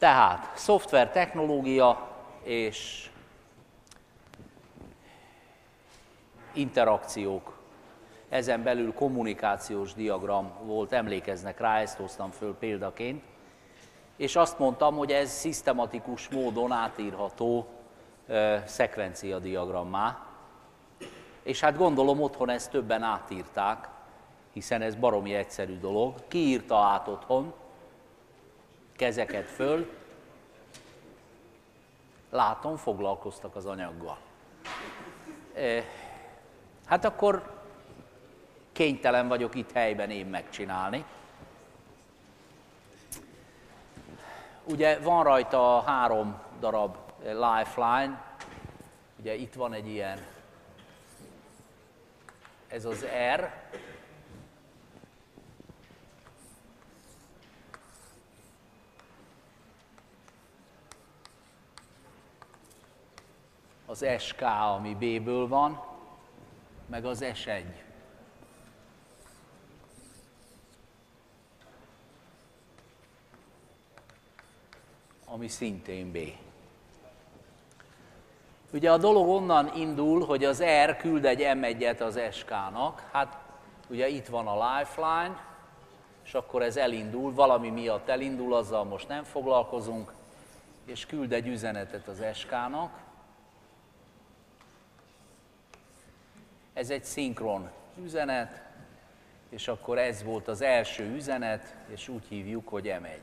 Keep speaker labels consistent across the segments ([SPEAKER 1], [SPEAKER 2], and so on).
[SPEAKER 1] Tehát szoftver technológia és interakciók, ezen belül kommunikációs diagram volt, emlékeznek rá, ezt hoztam föl példaként, és azt mondtam, hogy ez szisztematikus módon átírható szekvenciadiagrammá, és hát gondolom otthon ezt többen átírták, hiszen ez baromi egyszerű dolog. Ki írta át otthon? Kezeket föl. Látom, foglalkoztak az anyaggal. Hát akkor kénytelen vagyok itt helyben én megcsinálni. Ugye van rajta 3 darab lifeline, ugye itt van egy ilyen, ez az R, az SK, ami B-ből van, meg az S1. Ami szintén B. Ugye a dolog onnan indul, hogy az R küld egy M1-et az SK-nak, hát ugye itt van a lifeline, és akkor ez elindul, valami miatt elindul, azzal most nem foglalkozunk, és küld egy üzenetet az SK-nak. Ez egy szinkron üzenet, és akkor ez volt az első üzenet, és úgy hívjuk, hogy M1.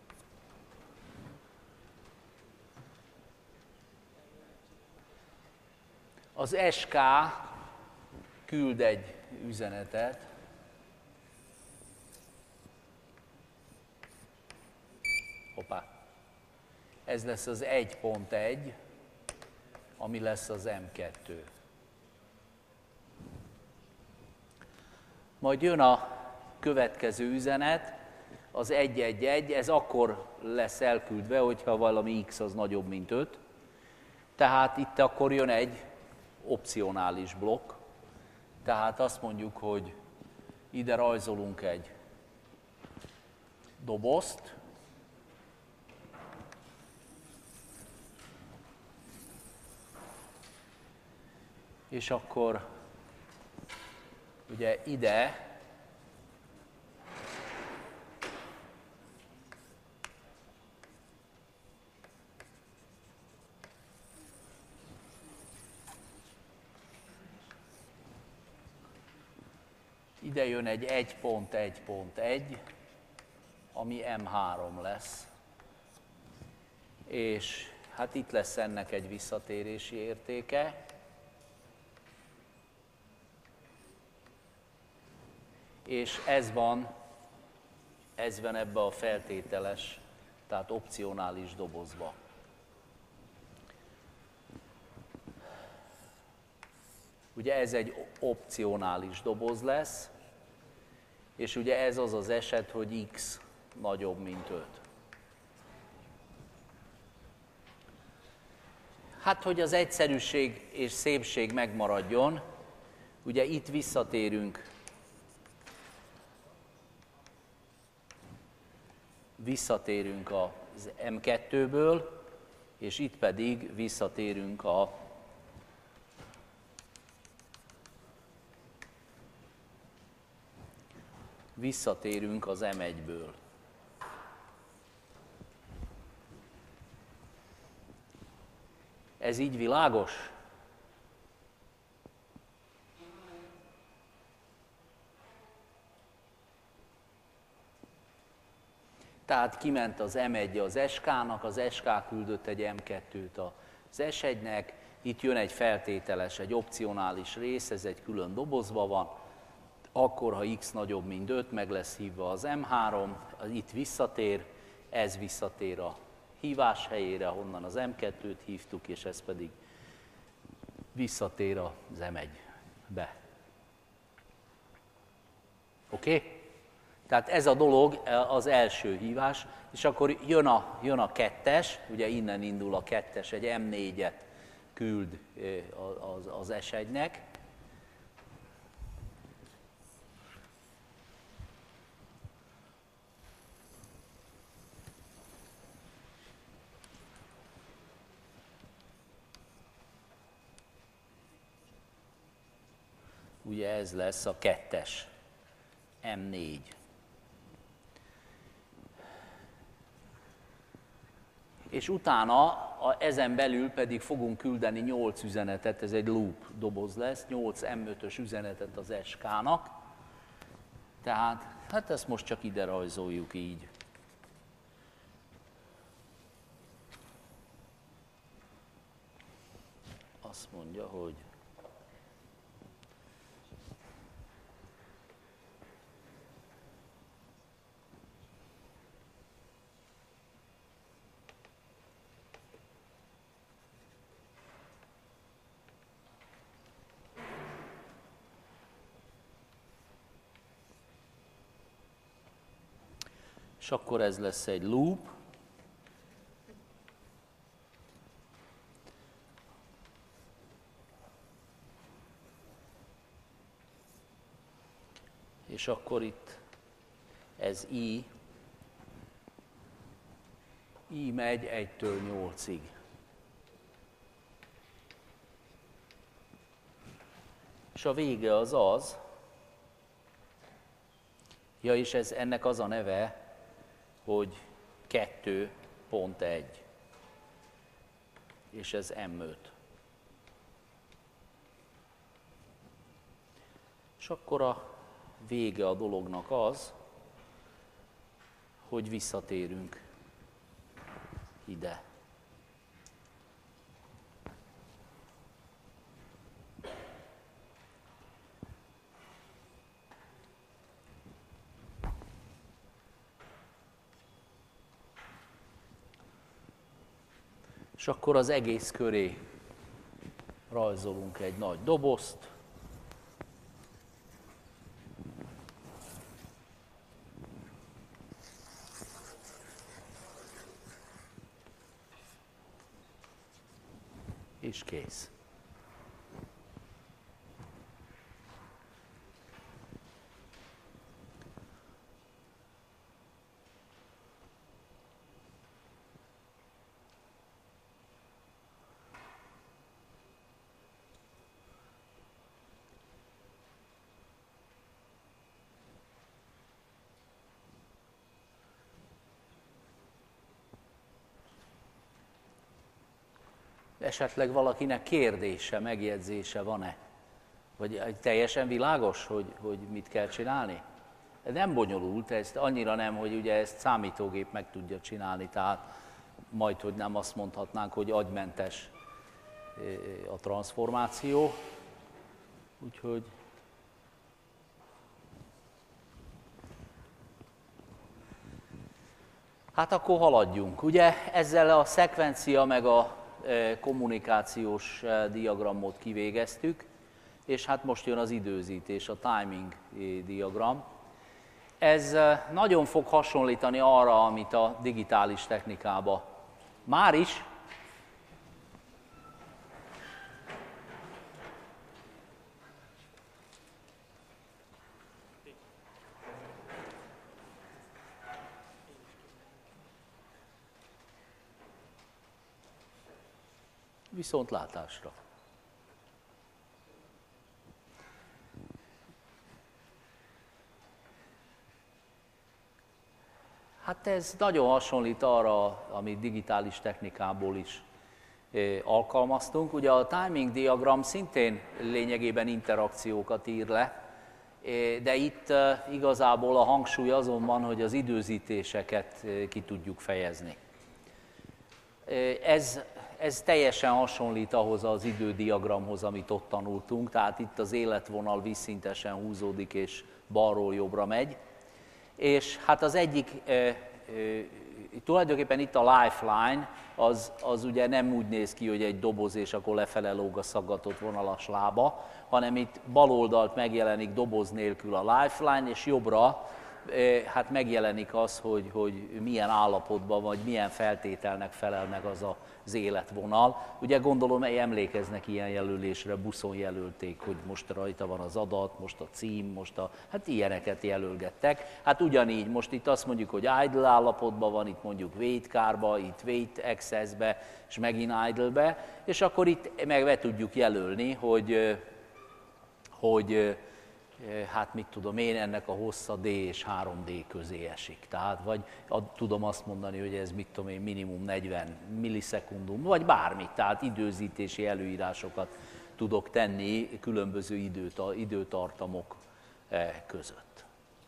[SPEAKER 1] Az SK küld egy üzenetet, hoppá, ez lesz az 1.1, ami lesz az M2. Majd jön a következő üzenet, az 111, ez akkor lesz elküldve, hogyha valami X az nagyobb, mint 5. Tehát itt akkor jön egy opcionális blokk. Tehát azt mondjuk, hogy ide rajzolunk egy dobozt, és akkor ugye ide jön egy 1.1.1, ami M3 lesz. És hát itt lesz ennek egy visszatérési értéke. És ez van ebbe a feltételes, tehát opcionális dobozba. Ugye ez egy opcionális doboz lesz, és ugye ez az az eset, hogy X nagyobb, mint 5. Hát, hogy az egyszerűség és szépség megmaradjon, ugye itt visszatérünk az M2-ből, és itt pedig visszatérünk az M1-ből. Ez így világos? Tehát kiment az M1 az SK-nak, az SK küldött egy M2-t az S1-nek, itt jön egy feltételes, egy opcionális rész, ez egy külön dobozban van, akkor, ha X nagyobb, mint 5, meg lesz hívva az M3, itt visszatér, ez visszatér a hívás helyére, honnan az M2-t hívtuk, és ez pedig visszatér az M1-be. Oké? Tehát ez a dolog az első hívás, és akkor jön a kettes, ugye innen indul a kettes, egy M4-et küld az S1-nek, ugye ez lesz a 2-es M4. És utána ezen belül pedig fogunk küldeni 8 üzenetet, ez egy loop doboz lesz, 8 M5-ös üzenetet az SK-nak. Tehát, hát ezt most csak ide rajzoljuk így. Azt mondja, hogy és akkor ez lesz egy loop. És akkor itt ez I megy 1-től 8-ig. És a vége az az, ja, és ennek az a neve, hogy 2.1, és ez M5. És akkor a vége a dolognak az, hogy visszatérünk ide. És akkor az egész köré rajzolunk egy nagy dobozt. És kész. Esetleg valakinek kérdése, megjegyzése van-e? Vagy teljesen világos, hogy mit kell csinálni? Ez nem bonyolult, ez annyira nem, hogy ugye ezt számítógép meg tudja csinálni, tehát majd, hogy nem azt mondhatnánk, hogy agymentes a transformáció. Úgyhogy hát akkor haladjunk. Ugye ezzel a szekvencia meg a kommunikációs diagramot kivégeztük, és hát most jön az időzítés, a timing diagram. Ez nagyon fog hasonlítani arra, amit a digitális technikában már is viszontlátásra. Hát ez nagyon hasonlít arra, amit digitális technikából is alkalmaztunk. Ugye a timing diagram szintén lényegében interakciókat ír le, de itt igazából a hangsúly azon van, hogy az időzítéseket ki tudjuk fejezni. Ez teljesen hasonlít ahhoz az idődiagramhoz, amit ott tanultunk, tehát itt az életvonal vízszintesen húzódik és balról jobbra megy. És hát az egyik, tulajdonképpen itt a lifeline, az ugye nem úgy néz ki, hogy egy doboz és akkor lefele lóg a szaggatott vonalas lába, hanem itt bal oldalt megjelenik doboz nélkül a lifeline, és jobbra hát megjelenik az, hogy milyen állapotban vagy milyen feltételnek felel meg az életvonal. Ugye gondolom, emlékeznek ilyen jelölésre, buszon jelölték, hogy most rajta van az adat, most a cím, hát ilyeneket jelölgettek. Hát ugyanígy, most itt azt mondjuk, hogy idle állapotban van, itt mondjuk wait car-ba, itt wait access-be, és megint idle-be, és akkor itt meg be tudjuk jelölni, hogy hát mit tudom én, ennek a hossza D és 3D közé esik. Tehát vagy tudom azt mondani, hogy ez mit tudom én, minimum 40 millisekundum, vagy bármit, tehát időzítési előírásokat tudok tenni különböző időtartamok között.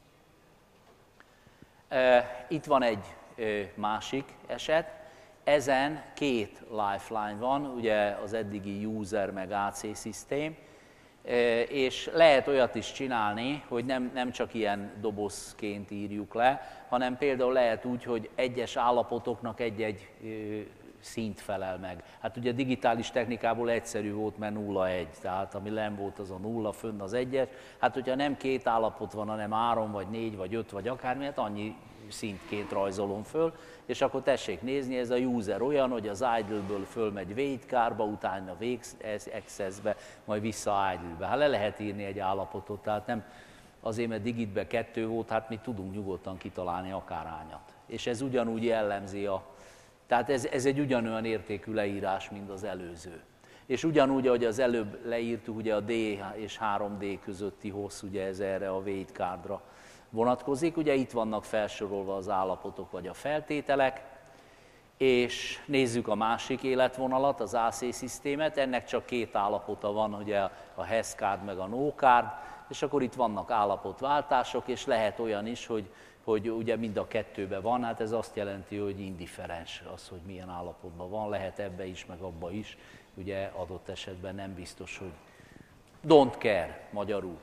[SPEAKER 1] Itt van egy másik eset, ezen két lifeline van, ugye az eddigi user meg AC system, és lehet olyat is csinálni, hogy nem csak ilyen dobozként írjuk le, hanem például lehet úgy, hogy egyes állapotoknak egy-egy szint felel meg. Hát ugye digitális technikából egyszerű volt, mert 0-1, tehát ami lenn volt az a 0, fönn az 1-es. Hát hogyha nem két állapot van, hanem 3 vagy 4 vagy 5 vagy akármi, hát annyi szintként rajzolom föl, és akkor tessék nézni, ez a user olyan, hogy az idle-ből fölmegy wait-kárba, utána access-be, majd vissza idle-be. Hát le lehet írni egy állapotot, tehát nem azért, mert digitbe 2 volt, hát mi tudunk nyugodtan kitalálni akárhányat. És ez ugyanúgy jellemzi tehát ez egy ugyanolyan értékű leírás, mint az előző. És ugyanúgy, ahogy az előbb leírtuk, ugye a D és 3D közötti hossz, ugye ez erre a wait cardra vonatkozik. Ugye itt vannak felsorolva az állapotok vagy a feltételek, és nézzük a másik életvonalat, az AC szisztémet, ennek csak két állapota van, ugye a has card meg a no card, és akkor itt vannak állapotváltások, és lehet olyan is, hogy ugye mind a kettőben van, hát ez azt jelenti, hogy indifferens az, hogy milyen állapotban van, lehet ebbe is, meg abba is, ugye adott esetben nem biztos, hogy don't care magyarul.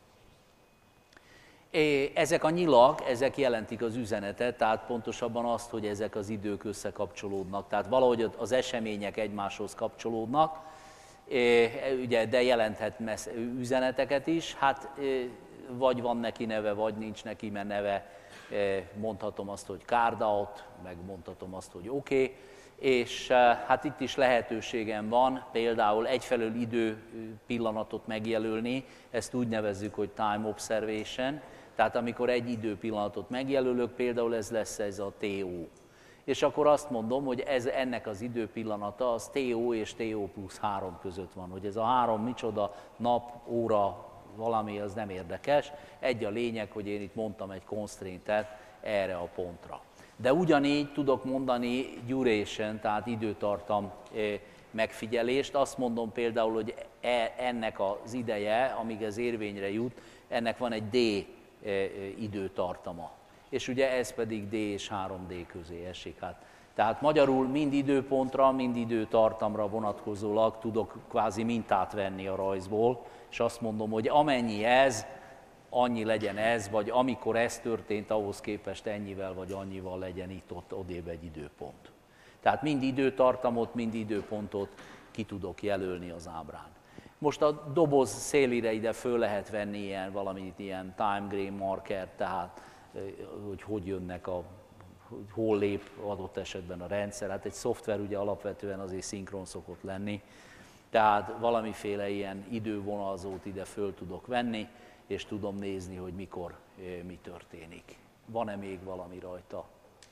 [SPEAKER 1] Ezek a nyilak, ezek jelentik az üzenetet, tehát pontosabban azt, hogy ezek az idők összekapcsolódnak, tehát valahogy az események egymáshoz kapcsolódnak, ugye, de jelenthet üzeneteket is, hát vagy van neki neve, vagy nincs neki neve, mondhatom azt, hogy card out, meg mondhatom azt, hogy oké, és hát itt is lehetőségem van például egyfelől idő pillanatot megjelölni, ezt úgy nevezzük, hogy time observation, tehát amikor egy időpillanatot megjelölök, például ez lesz ez a TO. És akkor azt mondom, hogy ennek az időpillanata az TO és TO plusz 3 között van. Hogy ez a 3 micsoda, nap, óra, valami, az nem érdekes. Egy a lényeg, hogy én itt mondtam egy constraint-et erre a pontra. De ugyanígy tudok mondani duration, tehát időtartam megfigyelést. Azt mondom például, hogy ennek az ideje, amíg ez érvényre jut, ennek van egy D időtartama. És ugye ez pedig D és 3D közé esik. Tehát magyarul mind időpontra, mind időtartamra vonatkozólag tudok kvázi mintát venni a rajzból, és azt mondom, hogy amennyi ez, annyi legyen ez, vagy amikor ez történt, ahhoz képest ennyivel vagy annyival legyen itt-ott odébb egy időpont. Tehát mind időtartamot, mind időpontot ki tudok jelölni az ábrán. Most a doboz szélére ide föl lehet venni ilyen time grain marker, tehát hogy jönnek hogy hol lép adott esetben a rendszer. Hát egy szoftver ugye alapvetően azért szinkron szokott lenni, tehát valamiféle ilyen idővonalzót ide föl tudok venni, és tudom nézni, hogy mikor mi történik. Van-e még valami rajta?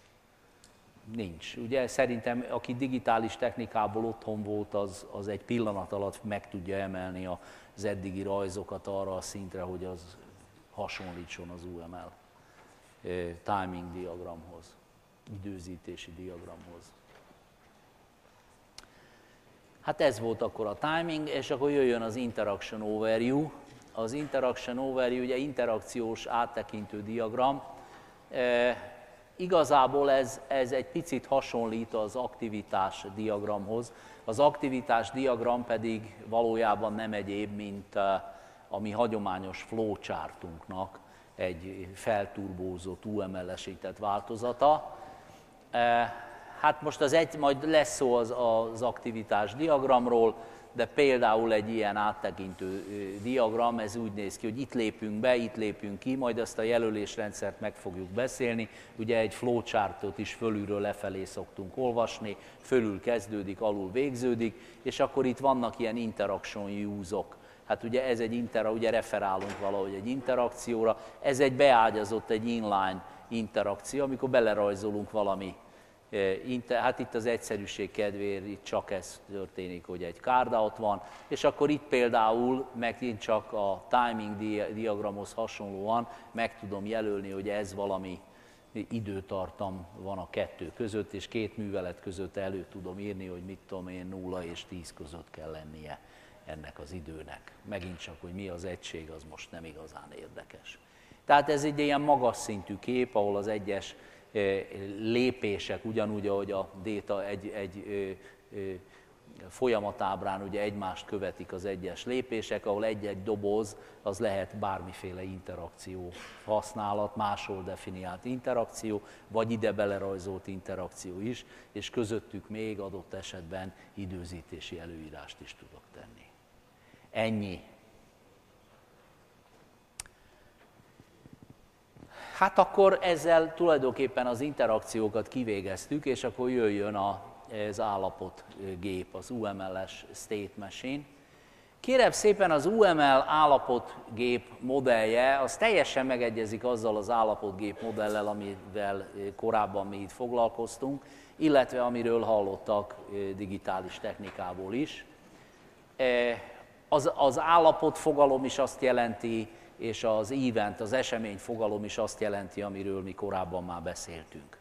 [SPEAKER 1] Nincs. Ugye szerintem, aki digitális technikából otthon volt, az egy pillanat alatt meg tudja emelni az eddigi rajzokat arra a szintre, hogy az hasonlítson az UML timing diagramhoz, időzítési diagramhoz. Hát ez volt akkor a timing, és akkor jöjjön az interaction overview. Az interaction overview, ugye interakciós áttekintő diagram. Igazából ez egy picit hasonlít az aktivitás diagramhoz. Az aktivitás diagram pedig valójában nem egyéb, mint a mi hagyományos flowchartunknak egy felturbózott, UML-esített változata. Hát most majd lesz szó az aktivitás diagramról, de például egy ilyen áttekintő diagram, ez úgy néz ki, hogy itt lépünk be, itt lépünk ki, majd ezt a jelölésrendszert meg fogjuk beszélni. Ugye egy flowchartot is fölülről lefelé szoktunk olvasni, fölül kezdődik, alul végződik, és akkor itt vannak ilyen interaction use-ok. Hát ugye ez ugye referálunk valahogy egy interakcióra, ez egy beágyazott, egy inline interakció, amikor belerajzolunk valami Hát itt az egyszerűség kedvéért itt csak ez történik, hogy egy card-out van, és akkor itt például megint csak a timing diagramhoz hasonlóan meg tudom jelölni, hogy ez valami időtartam van a kettő között, és két művelet között elő tudom írni, hogy mit tudom én, 0 és 10 között kell lennie ennek az időnek. Megint csak, hogy mi az egység, az most nem igazán érdekes. Tehát ez egy ilyen magas szintű kép, ahol az egyes lépések, ugyanúgy, ahogy a data egy folyamatábrán ugye egymást követik az egyes lépések, ahol egy-egy doboz, az lehet bármiféle interakció használat, máshol definiált interakció, vagy ide belerajzolt interakció is, és közöttük még adott esetben időzítési előírást is tudok tenni. Ennyi. Hát akkor ezzel tulajdonképpen az interakciókat kivégeztük, és akkor jöjjön az állapotgép, az UML-es State Machine. Kérem szépen, az UML állapotgép modellje, az teljesen megegyezik azzal az állapotgép modellel, amivel korábban mi itt foglalkoztunk, illetve amiről hallottak digitális technikából is. Az állapot fogalom is azt jelenti, és az event, az esemény fogalom is azt jelenti, amiről mi korábban már beszéltünk.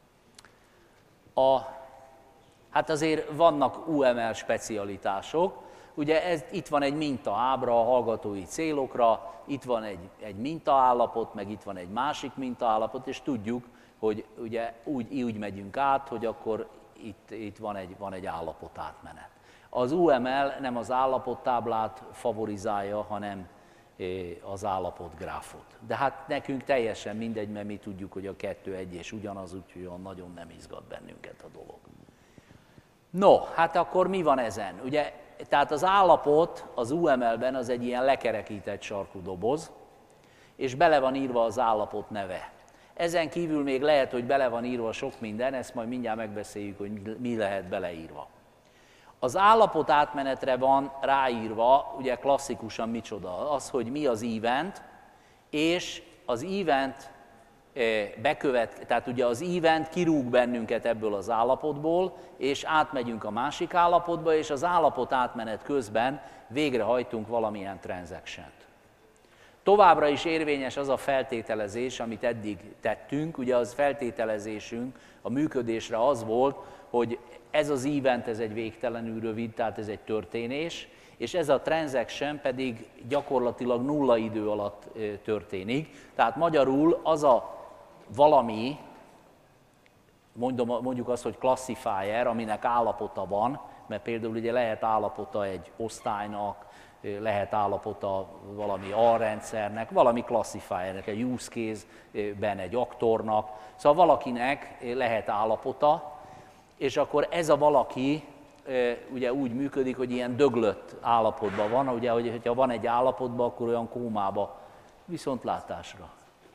[SPEAKER 1] Hát azért vannak UML specialitások, ugye itt van egy mintaábra a hallgatói célokra, itt van egy mintaállapot, meg itt van egy másik mintaállapot, és tudjuk, hogy ugye úgy megyünk át, hogy akkor itt van egy állapotátmenet. Az UML nem az állapottáblát favorizálja, hanem az állapotgráfot. De hát nekünk teljesen mindegy, mert mi tudjuk, hogy a kettő egy és ugyanaz, úgyhogy olyan nagyon nem izgat bennünket a dolog. No, hát akkor mi van ezen? Ugye, tehát az állapot az UML-ben az egy ilyen lekerekített sarkú doboz, és bele van írva az állapot neve. Ezen kívül még lehet, hogy bele van írva sok minden, ezt majd mindjárt megbeszéljük, hogy mi lehet beleírva. Az állapot átmenetre van ráírva, ugye klasszikusan micsoda, az, hogy mi az event, és az event tehát ugye az event kirúg bennünket ebből az állapotból, és átmegyünk a másik állapotba, és az állapot átmenet közben végrehajtunk valamilyen transaction-t. Továbbra is érvényes az a feltételezés, amit eddig tettünk, ugye az feltételezésünk a működésre az volt, hogy ez az event, ez egy végtelenül rövid, tehát ez egy történés, és ez a transaction pedig gyakorlatilag nulla idő alatt történik. Tehát magyarul az a valami, mondjuk azt, hogy classifier, aminek állapota van, mert például ugye lehet állapota egy osztálynak, lehet állapota valami alrendszernek, valami classifiernek, egy use case-ben egy aktornak, szóval valakinek lehet állapota, és akkor ez a valaki ugye úgy működik, hogy ilyen döglött állapotban van, ugye, hogyha van egy állapotban, akkor olyan kómába, viszontlátásra.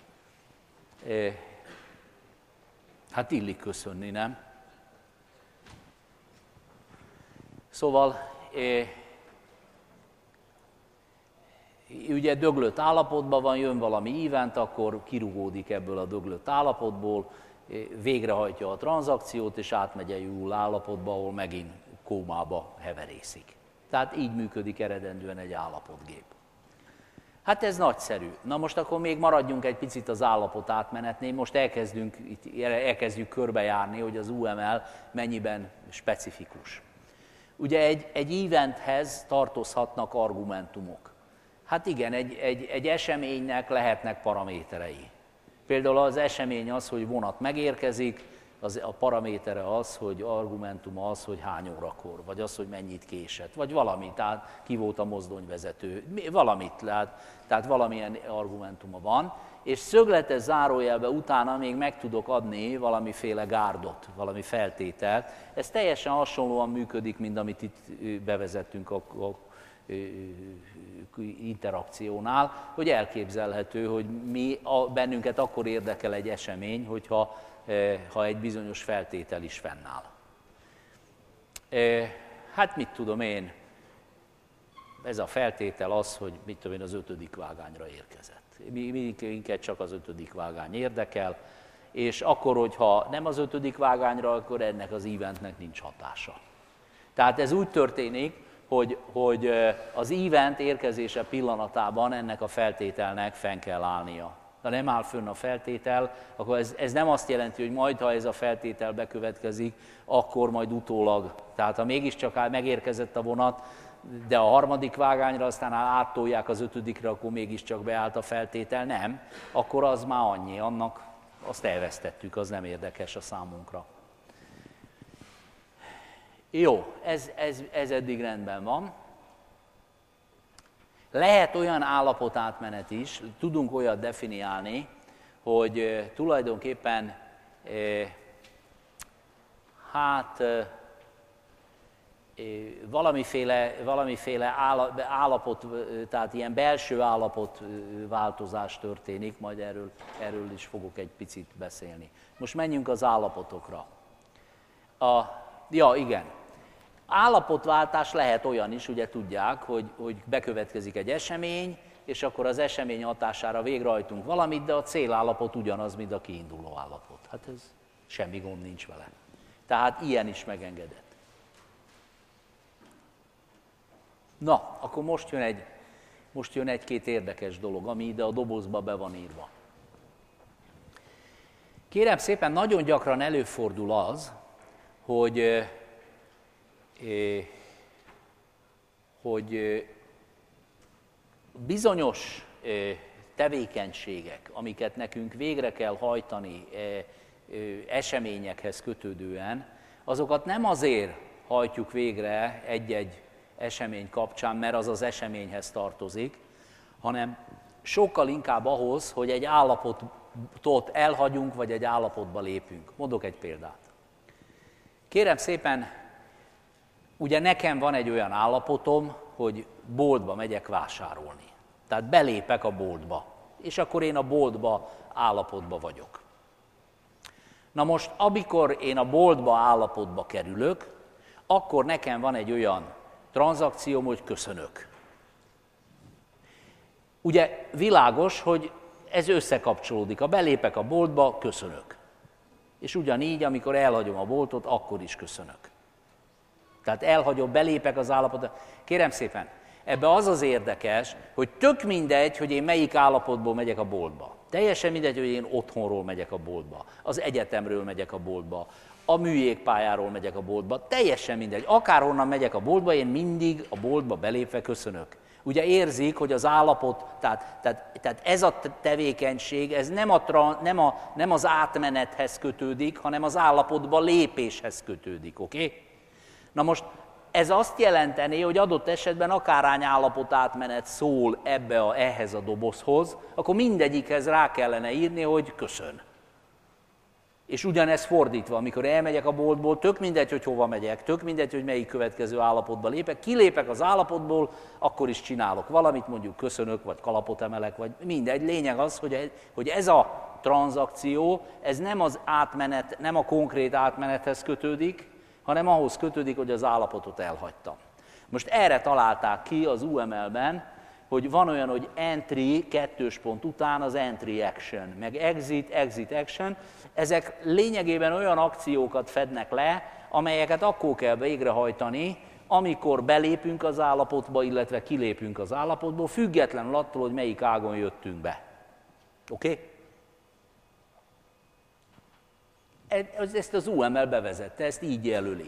[SPEAKER 1] Hát illik köszönni, nem? Szóval ugye döglött állapotban van, jön valami event, akkor kirugódik ebből a döglött állapotból, végrehajtja a tranzakciót, és átmegy egy új állapotba, ahol megint kómába heverészik. Tehát így működik eredendően egy állapotgép. Hát ez nagyszerű. Na most akkor még maradjunk egy picit az állapot átmenetnél, most elkezdjük körbejárni, hogy az UML mennyiben specifikus. Ugye egy eventhez tartozhatnak argumentumok. Hát igen, egy eseménynek lehetnek paraméterei. Például az esemény az, hogy vonat megérkezik, a paramétere az, hogy argumentuma az, hogy hány órakor, vagy az, hogy mennyit késett, vagy valami, tehát ki volt a mozdonyvezető, valamit, tehát valamilyen argumentuma van, és szögletes zárójelbe utána még meg tudok adni valamiféle gárdot, valami feltételt. Ez teljesen hasonlóan működik, mint amit itt bevezettünk a interakciónál, hogy elképzelhető, hogy bennünket akkor érdekel egy esemény, hogyha egy bizonyos feltétel is fennáll. Hát mit tudom én, ez a feltétel az, hogy mit tudom én, az 5. vágányra érkezett. Minket csak az 5. vágány érdekel, és akkor, hogyha nem az 5. vágányra, akkor ennek az eventnek nincs hatása. Tehát ez úgy történik, hogy az event érkezése pillanatában ennek a feltételnek fenn kell állnia. Ha nem áll fönn a feltétel, akkor ez nem azt jelenti, hogy majd, ha ez a feltétel bekövetkezik, akkor majd utólag. Tehát ha mégiscsak megérkezett a vonat, de a 3. vágányra aztán áttolják az 5-re, akkor mégiscsak beállt a feltétel, nem, akkor az már annyi, annak azt elvesztettük, az nem érdekes a számunkra. Jó, ez eddig rendben van. Lehet olyan állapotátmenet is, tudunk olyat definiálni, hogy tulajdonképpen valamiféle állapot, tehát ilyen belső állapotváltozás történik, majd erről is fogok egy picit beszélni. Most menjünk az állapotokra. Igen. Állapotváltás lehet olyan is, ugye tudják, hogy bekövetkezik egy esemény, és akkor az esemény hatására végrehajtunk valamit, de a célállapot ugyanaz, mint a kiinduló állapot. Hát ez semmi gond nincs vele. Tehát ilyen is megengedett. Na, akkor most jön egy-két érdekes dolog, ami ide a dobozba be van írva. Kérem szépen, nagyon gyakran előfordul az, hogy bizonyos tevékenységek, amiket nekünk végre kell hajtani eseményekhez kötődően, azokat nem azért hajtjuk végre egy-egy esemény kapcsán, mert az az eseményhez tartozik, hanem sokkal inkább ahhoz, hogy egy állapotot elhagyunk, vagy egy állapotba lépünk. Mondok egy példát. Kérem szépen, ugye nekem van egy olyan állapotom, hogy boltba megyek vásárolni. Tehát belépek a boltba, és akkor én a boltba állapotba vagyok. Na most, amikor én a boltba állapotba kerülök, akkor nekem van egy olyan tranzakcióm, hogy köszönök. Ugye világos, hogy ez összekapcsolódik. Ha belépek a boltba, köszönök. És ugyanígy, amikor elhagyom a boltot, akkor is köszönök. Tehát elhagyom, belépek az állapotba. Kérem szépen, ebbe az az érdekes, hogy tök mindegy, hogy én melyik állapotból megyek a boltba. Teljesen mindegy, hogy én otthonról megyek a boltba, az egyetemről megyek a boltba, a műjégpályáról megyek a boltba, teljesen mindegy. Akárhonnan megyek a boltba, én mindig a boltba belépve köszönök. Ugye érzik, hogy az állapot, tehát ez a tevékenység, ez nem az átmenethez kötődik, hanem az állapotba lépéshez kötődik, oké? Na most ez azt jelenteni, hogy adott esetben akárhány állapotátmenet szól ehhez a dobozhoz, akkor mindegyikhez rá kellene írni, hogy köszön. És ugyanez fordítva, amikor elmegyek a boltból, tök mindegy, hogy hova megyek, tök mindegy, hogy melyik következő állapotba lépek, kilépek az állapotból, akkor is csinálok valamit, mondjuk köszönök, vagy kalapot emelek, vagy mindegy. Lényeg az, hogy ez a tranzakció, ez nem az átmenet, nem a konkrét átmenethez kötődik, hanem ahhoz kötődik, hogy az állapotot elhagytam. Most erre találták ki az UML-ben, hogy van olyan, hogy entry, 2. pont után az entry action, meg exit action. Ezek lényegében olyan akciókat fednek le, amelyeket akkor kell végrehajtani, amikor belépünk az állapotba, illetve kilépünk az állapotból, függetlenül attól, hogy melyik ágon jöttünk be. Oké? Ezt az UML bevezette, ezt így jelöli.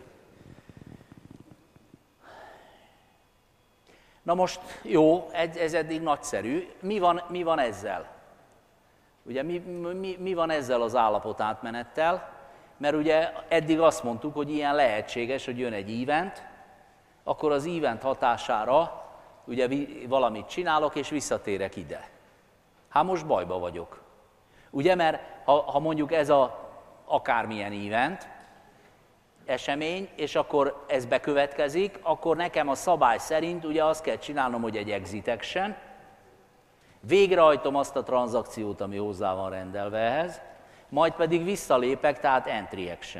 [SPEAKER 1] Na most jó, ez eddig nagyszerű. Mi van ezzel? Ugye mi van ezzel az állapotátmenettel? Mert ugye eddig azt mondtuk, hogy ilyen lehetséges, hogy jön egy event, akkor az event hatására ugye valamit csinálok, és visszatérek ide. Hát most bajba vagyok. Ugye, mert ha mondjuk ez a akármilyen event, esemény, és akkor ez bekövetkezik, akkor nekem a szabály szerint ugye azt kell csinálnom, hogy egy exit action, végrehajtom azt a tranzakciót, ami hozzá van rendelve ehhez, majd pedig visszalépek, tehát entry action.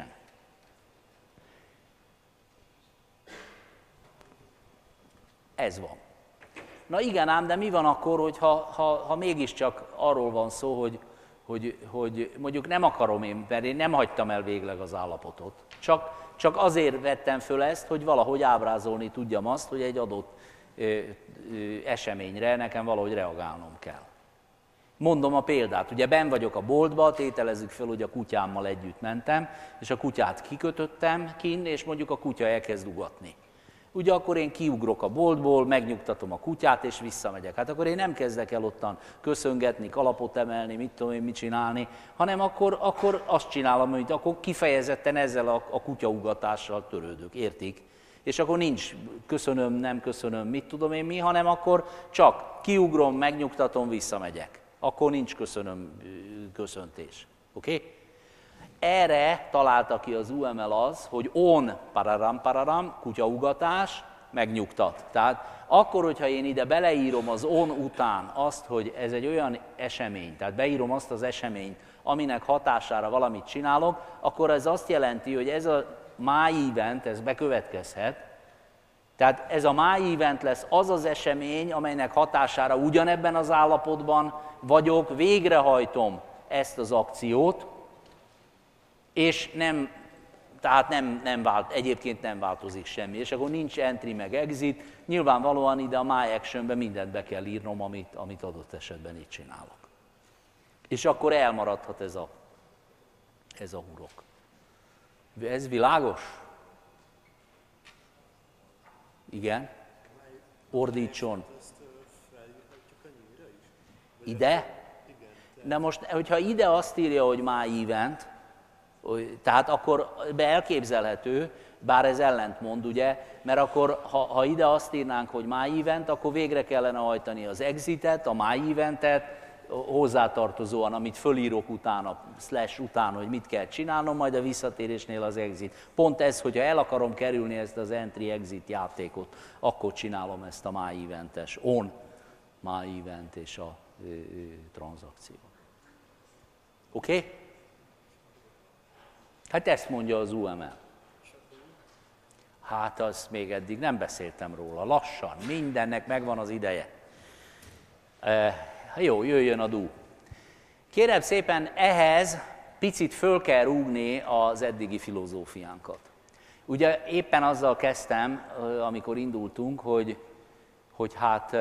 [SPEAKER 1] Ez van. Na igen ám, de mi van akkor, hogyha mégiscsak arról van szó, hogy mondjuk nem akarom én, mert én nem hagytam el végleg az állapotot. Csak azért vettem föl ezt, hogy valahogy ábrázolni tudjam azt, hogy egy adott eseményre nekem valahogy reagálnom kell. Mondom a példát, ugye benn vagyok a boltba, tételezzük fel, hogy a kutyámmal együtt mentem, és a kutyát kikötöttem kinn, és mondjuk a kutya elkezd ugatni. Ugye akkor én kiugrok a boltból, megnyugtatom a kutyát, és visszamegyek. Hát akkor én nem kezdek el ottan köszöngetni, kalapot emelni, mit tudom én, mit csinálni, hanem akkor azt csinálom, hogy akkor kifejezetten ezzel a kutyaugatással törődök, értik? És akkor nincs köszönöm, nem köszönöm, mit tudom én mi, hanem akkor csak kiugrom, megnyugtatom, visszamegyek. Akkor nincs köszöntés. Oké? Erre találta ki az UML az, hogy on, pararam, kutyaugatás, megnyugtat. Tehát akkor, hogyha én ide beleírom az on után azt, hogy ez egy olyan esemény, tehát beírom azt az eseményt, aminek hatására valamit csinálok, akkor ez azt jelenti, hogy ez a my event, ez bekövetkezhet. Tehát ez a my event lesz az az esemény, amelynek hatására ugyanebben az állapotban vagyok, végrehajtom ezt az akciót, és egyébként nem változik semmi, és akkor nincs entry meg exit, nyilvánvalóan ide a my actionbe mindent be kell írnom, amit adott esetben itt csinálok. És akkor elmaradhat ez a hurok. Ez világos? Igen? Ordítson. Ide? De most, hogyha ide azt írja, hogy my event, tehát akkor elképzelhető, bár ez ellentmond, ugye, mert akkor, ha ide azt írnánk, hogy my event, akkor végre kellene hajtani az exitet, a my eventet, hozzátartozóan, amit fölírok utána, slash után, hogy mit kell csinálnom, majd a visszatérésnél az exit. Pont ez, hogyha el akarom kerülni ezt az entry-exit játékot, akkor csinálom ezt a my eventes, on my event és a tranzakció. Oké? Hát ezt mondja az UML. Hát azt még eddig nem beszéltem róla. Lassan, mindennek megvan az ideje. Jó, jöjjön a do. Kérem szépen, ehhez picit föl kell rúgni az eddigi filozófiánkat. Ugye éppen azzal kezdtem, amikor indultunk, hogy hát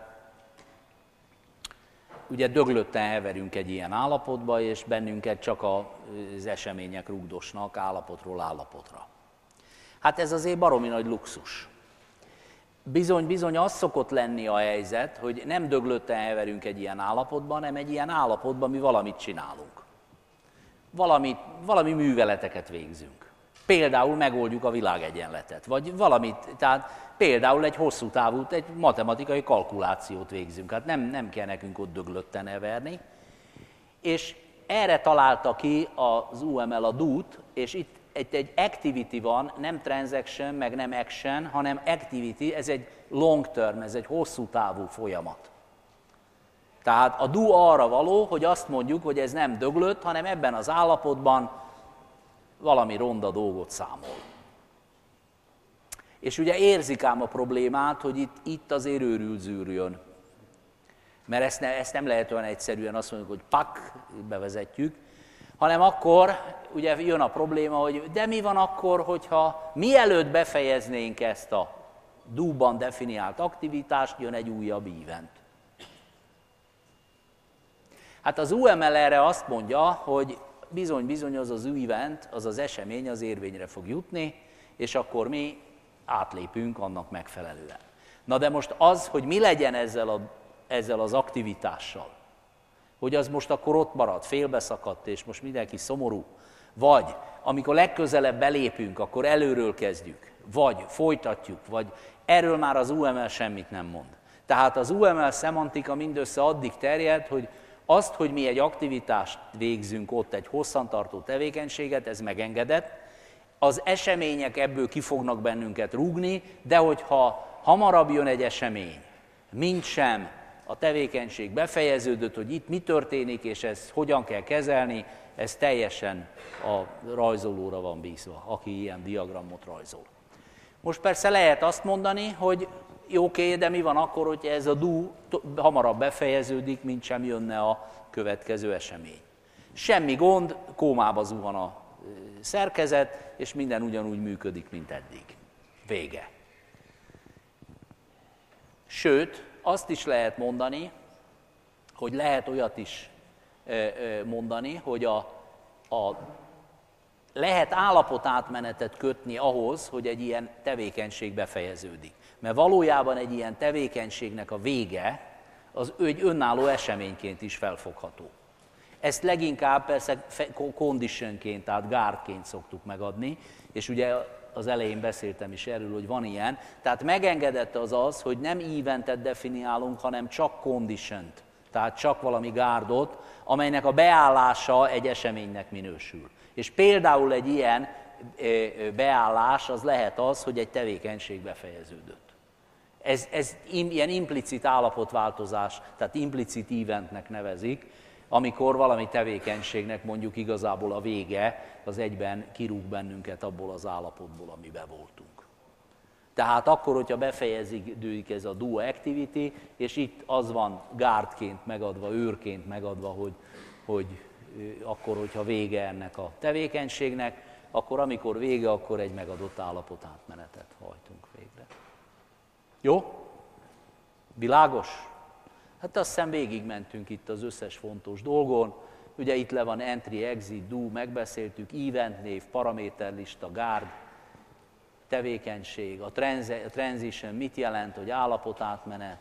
[SPEAKER 1] ugye döglötten heverünk egy ilyen állapotba, és bennünket csak az események rugdosnak állapotról állapotra. Hát ez azért baromi nagy luxus. Bizony az szokott lenni a helyzet, hogy nem döglötten heverünk egy ilyen állapotban, hanem egy ilyen állapotban mi valamit csinálunk. Valami műveleteket végzünk. Például megoldjuk a világegyenletet, vagy valamit, tehát például egy hosszú távú, egy matematikai kalkulációt végzünk. Hát nem kell nekünk ott döglötten heverni. És erre találta ki az UML a do-t, és itt egy activity van, nem transaction, meg nem action, hanem activity, ez egy long term, ez egy hosszú távú folyamat. Tehát a do arra való, hogy azt mondjuk, hogy ez nem döglött, hanem ebben az állapotban valami ronda dolgot számol. És ugye érzik ám a problémát, hogy itt azért őrült zűr jön. Mert ezt nem lehet olyan egyszerűen azt mondjuk, hogy pak, bevezetjük, hanem akkor ugye jön a probléma, hogy de mi van akkor, hogyha mielőtt befejeznénk ezt a do-ban definiált aktivitást, jön egy újabb event. Hát az UML erre azt mondja, hogy bizony az az event, az az esemény az érvényre fog jutni, és akkor mi átlépünk annak megfelelően. Na de most az, hogy mi legyen ezzel az aktivitással, hogy az most akkor ott marad, félbeszakadt, és most mindenki szomorú, vagy amikor legközelebb belépünk, akkor előről kezdjük, vagy folytatjuk, vagy erről már az UML semmit nem mond. Tehát az UML szemantika mindössze addig terjed, hogy azt, hogy mi egy aktivitást végzünk ott, egy hosszantartó tevékenységet, ez megengedett, az események ebből ki fognak bennünket rúgni, de hogyha hamarabb jön egy esemény, mintsem a tevékenység befejeződött, hogy itt mi történik, és ezt hogyan kell kezelni, ez teljesen a rajzolóra van bízva, aki ilyen diagramot rajzol. Most persze lehet azt mondani, hogy oké, de mi van akkor, hogy ez a do hamarabb befejeződik, mint sem jönne a következő esemény. Semmi gond, kómába zuhan a szerkezet, és minden ugyanúgy működik, mint eddig. Vége. Sőt, azt is lehet mondani, hogy lehet olyat is mondani, hogy lehet állapotátmenetet kötni ahhoz, hogy egy ilyen tevékenység befejeződik. Mert valójában egy ilyen tevékenységnek a vége az egy önálló eseményként is felfogható. Ezt leginkább persze conditionként, tehát guardként szoktuk megadni, és ugye az elején beszéltem is erről, hogy van ilyen. Tehát megengedett az, hogy nem eventet definiálunk, hanem csak conditiont, tehát csak valami guardot, amelynek a beállása egy eseménynek minősül. És például egy ilyen beállás az lehet az, hogy egy tevékenység befejeződött. Ez ilyen implicit állapotváltozás, tehát implicit eventnek nevezik, amikor valami tevékenységnek mondjuk igazából a vége az egyben kirúg bennünket abból az állapotból, amiben voltunk. Tehát akkor, hogyha befejeződik ez a do activity, és itt az van guardként megadva, őrként megadva, hogy akkor, hogyha vége ennek a tevékenységnek, akkor amikor vége, akkor egy megadott állapotátmenetet hajtunk végre. Jó? Világos? Hát azt hiszem végigmentünk itt az összes fontos dolgon. Ugye itt le van entry, exit, do, megbeszéltük, event név, paraméterlista, guard, tevékenység, a transition mit jelent, hogy állapotátmenet.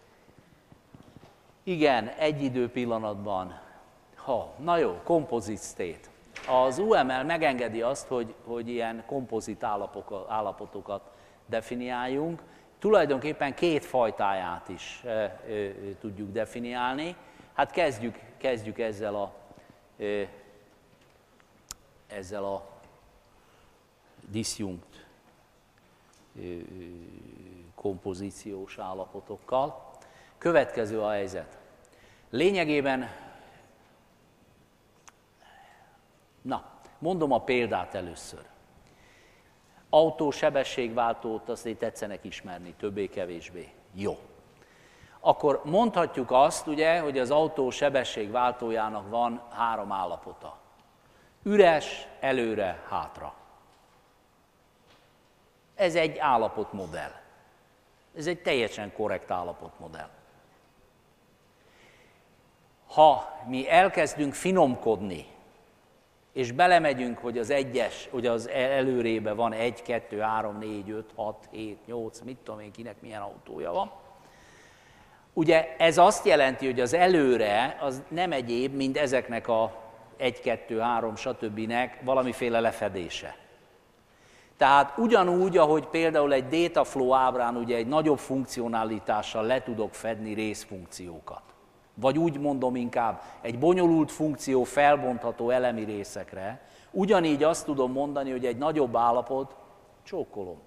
[SPEAKER 1] Igen, egy időpillanatban. Na jó, composite state. Az UML megengedi azt, hogy ilyen kompozit állapotokat definiáljunk. Tulajdonképpen két fajtáját is tudjuk definiálni. Hát kezdjük ezzel a disjunkt kompozíciós állapotokkal. Következő a helyzet. Lényegében, mondom a példát először. Autó sebességváltót azt tetszenek ismerni, többé-kevésbé. Jó. Akkor mondhatjuk azt, ugye, hogy az autó sebességváltójának van 3 állapota. Üres, előre, hátra. Ez egy állapotmodell. Ez egy teljesen korrekt állapotmodell. Ha mi elkezdünk finomkodni, és belemegyünk, hogy az egyes, hogy az előrébe van 1, 2, 3, 4, 5, 6, 7, 8, mit tudom én, kinek milyen autója van. Ugye ez azt jelenti, hogy az előre az nem egyéb, mint ezeknek a 1, 2, 3, stb. Valamiféle lefedése. Tehát ugyanúgy, ahogy például egy dataflow ábrán ugye egy nagyobb funkcionalitással le tudok fedni részfunkciókat. Vagy úgy mondom inkább, egy bonyolult funkció felbontható elemi részekre, ugyanígy azt tudom mondani, hogy egy nagyobb állapot, csókolom.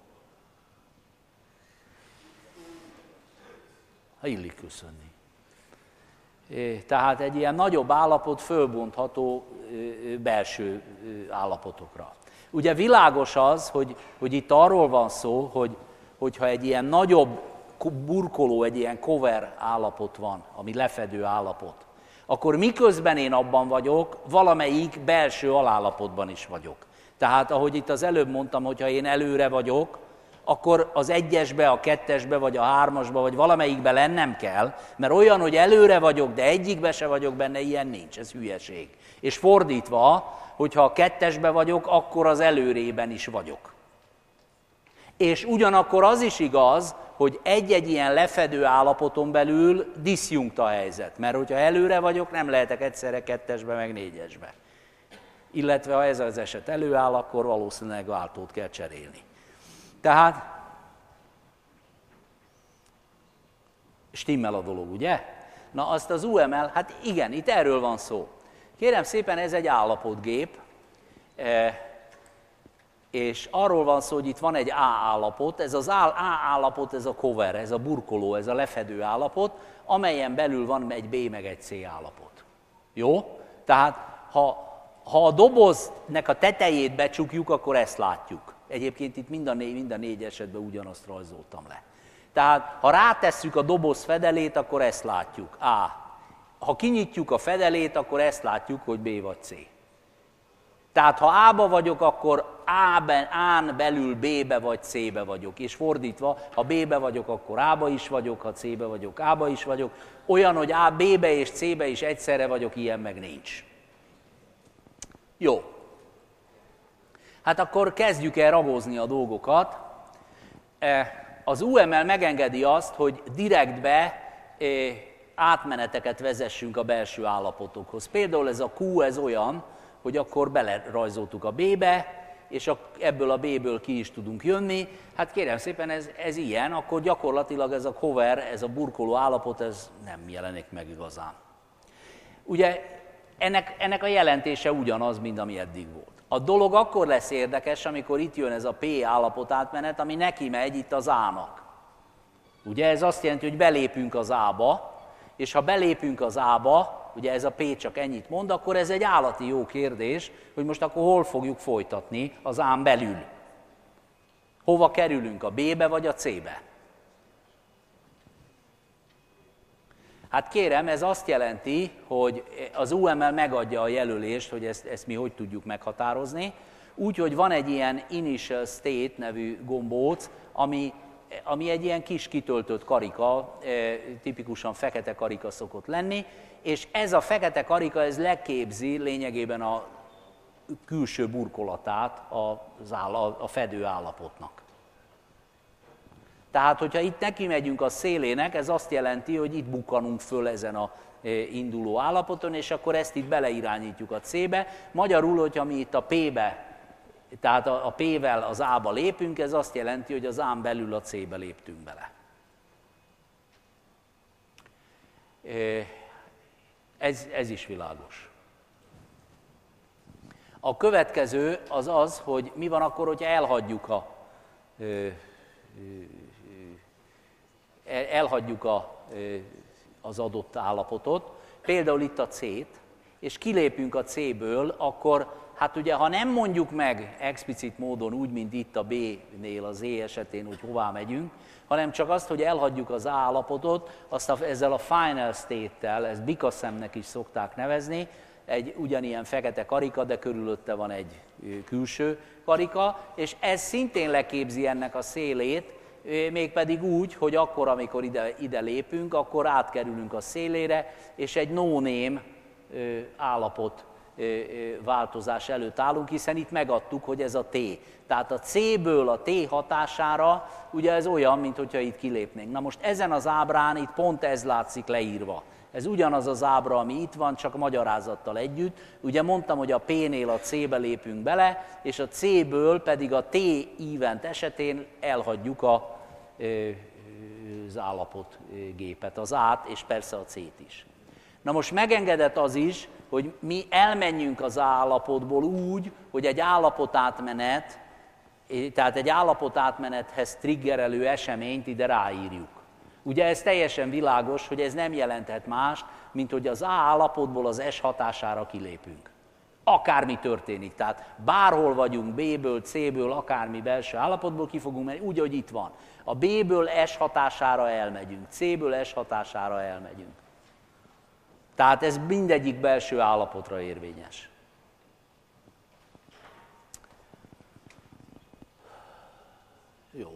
[SPEAKER 1] Ha illik köszönni. Tehát egy ilyen nagyobb állapot fölbontható belső állapotokra. Ugye világos az, hogy itt arról van szó, hogyha egy ilyen nagyobb burkoló, egy ilyen cover állapot van, ami lefedő állapot, akkor miközben én abban vagyok, valamelyik belső alállapotban is vagyok. Tehát, ahogy itt az előbb mondtam, hogyha én előre vagyok, akkor az 1-esbe, a 2-esbe, vagy a 3-asba, vagy valamelyikbe lennem kell, mert olyan, hogy előre vagyok, de egyikbe se vagyok benne, ilyen nincs, ez hülyeség. És fordítva, hogyha a 2-esbe vagyok, akkor az előrében is vagyok. És ugyanakkor az is igaz, hogy egy-egy ilyen lefedő állapoton belül diszjunkt a helyzet. Mert hogyha előre vagyok, nem lehetek egyszerre 2-esbe, meg 4-esbe. Illetve ha ez az eset előáll, akkor valószínűleg váltót kell cserélni. Tehát stimmel a dolog, ugye? Na azt az UML, hát igen, itt erről van szó. Kérem szépen, ez egy állapotgép, és arról van szó, hogy itt van egy A állapot, ez az A állapot, ez a cover, ez a burkoló, ez a lefedő állapot, amelyen belül van egy B meg egy C állapot. Jó? Tehát ha a doboznek a tetejét becsukjuk, akkor ezt látjuk. Egyébként itt mind a négy esetben ugyanazt rajzoltam le. Tehát ha rátesszük a doboz fedelét, akkor ezt látjuk. A. Ha kinyitjuk a fedelét, akkor ezt látjuk, hogy B vagy C. Tehát ha A-ba vagyok, akkor A-n belül B-be vagy C-be vagyok. És fordítva, ha B-be vagyok, akkor A-ba is vagyok, ha C-be vagyok, A-ba is vagyok. Olyan, hogy A, B-be és C-be is egyszerre vagyok, ilyen meg nincs. Jó. Hát akkor kezdjük el ragozni a dolgokat. Az UML megengedi azt, hogy direktbe átmeneteket vezessünk a belső állapotokhoz. Például ez a Q, ez olyan, hogy akkor belerajzoltuk a B-be, és ebből a B-ből ki is tudunk jönni. Hát kérem szépen, ez ilyen, akkor gyakorlatilag ez a hover, ez a burkoló állapot, ez nem jelenik meg igazán. Ugye ennek a jelentése ugyanaz, mint ami eddig volt. A dolog akkor lesz érdekes, amikor itt jön ez a P állapotátmenet, ami neki megy itt az A-nak. Ugye ez azt jelenti, hogy belépünk az A-ba, és ha belépünk az A-ba, ugye ez a P csak ennyit mond, akkor ez egy állati jó kérdés, hogy most akkor hol fogjuk folytatni az A-n belül. Hova kerülünk, a B-be vagy a C-be? Hát kérem, ez azt jelenti, hogy az UML megadja a jelölést, hogy ezt mi hogy tudjuk meghatározni, úgyhogy van egy ilyen Initial State nevű gombóc, ami egy ilyen kis kitöltött karika, tipikusan fekete karika szokott lenni, és ez a fekete karika, ez leképzi lényegében a külső burkolatát a fedő állapotnak. Tehát, hogyha itt neki megyünk a szélének, ez azt jelenti, hogy itt bukkanunk föl ezen a induló állapoton, és akkor ezt itt beleirányítjuk a C-be. Magyarul, hogyha mi itt a P-be, tehát a P-vel az A-ba lépünk, ez azt jelenti, hogy az A-n belül a C-be léptünk bele. Ez is világos. A következő az az, hogy mi van akkor, hogyha elhagyjuk az adott állapotot, például itt a C-t, és kilépünk a C-ből, akkor hát ugye, ha nem mondjuk meg explicit módon úgy, mint itt a B-nél az E esetén, hogy hová megyünk, hanem csak azt, hogy elhagyjuk az A állapotot, azt ezzel a final state-tel, ezt Bicassemnek is szokták nevezni, egy ugyanilyen fekete karika, de körülötte van egy külső karika, és ez szintén leképzi ennek a szélét, mégpedig úgy, hogy akkor, amikor ide lépünk, akkor átkerülünk a szélére, és egy no-name állapot változás előtt állunk, hiszen itt megadtuk, hogy ez a T. Tehát a C-ből a T hatására, ugye ez olyan, mint hogyha itt kilépnénk. Na most ezen az ábrán itt pont ez látszik leírva. Ez ugyanaz az ábra, ami itt van, csak magyarázattal együtt. Ugye mondtam, hogy a P-nél a C-be lépünk bele, és a C-ből pedig a T-event esetén elhagyjuk az állapotgépet, az A-t, és persze a C-t is. Na most megengedett az is, hogy mi elmenjünk az állapotból úgy, hogy egy állapotátmenet, tehát egy állapotátmenethez triggerelő eseményt ide ráírjuk. Ugye ez teljesen világos, hogy ez nem jelenthet mást, mint hogy az A állapotból az S hatására kilépünk. Akármi történik, tehát bárhol vagyunk, B-ből, C-ből, akármi belső állapotból ki fogunk menni, úgy, hogy itt van. A B-ből S hatására elmegyünk, C-ből S hatására elmegyünk. Tehát ez mindegyik belső állapotra érvényes. Jó.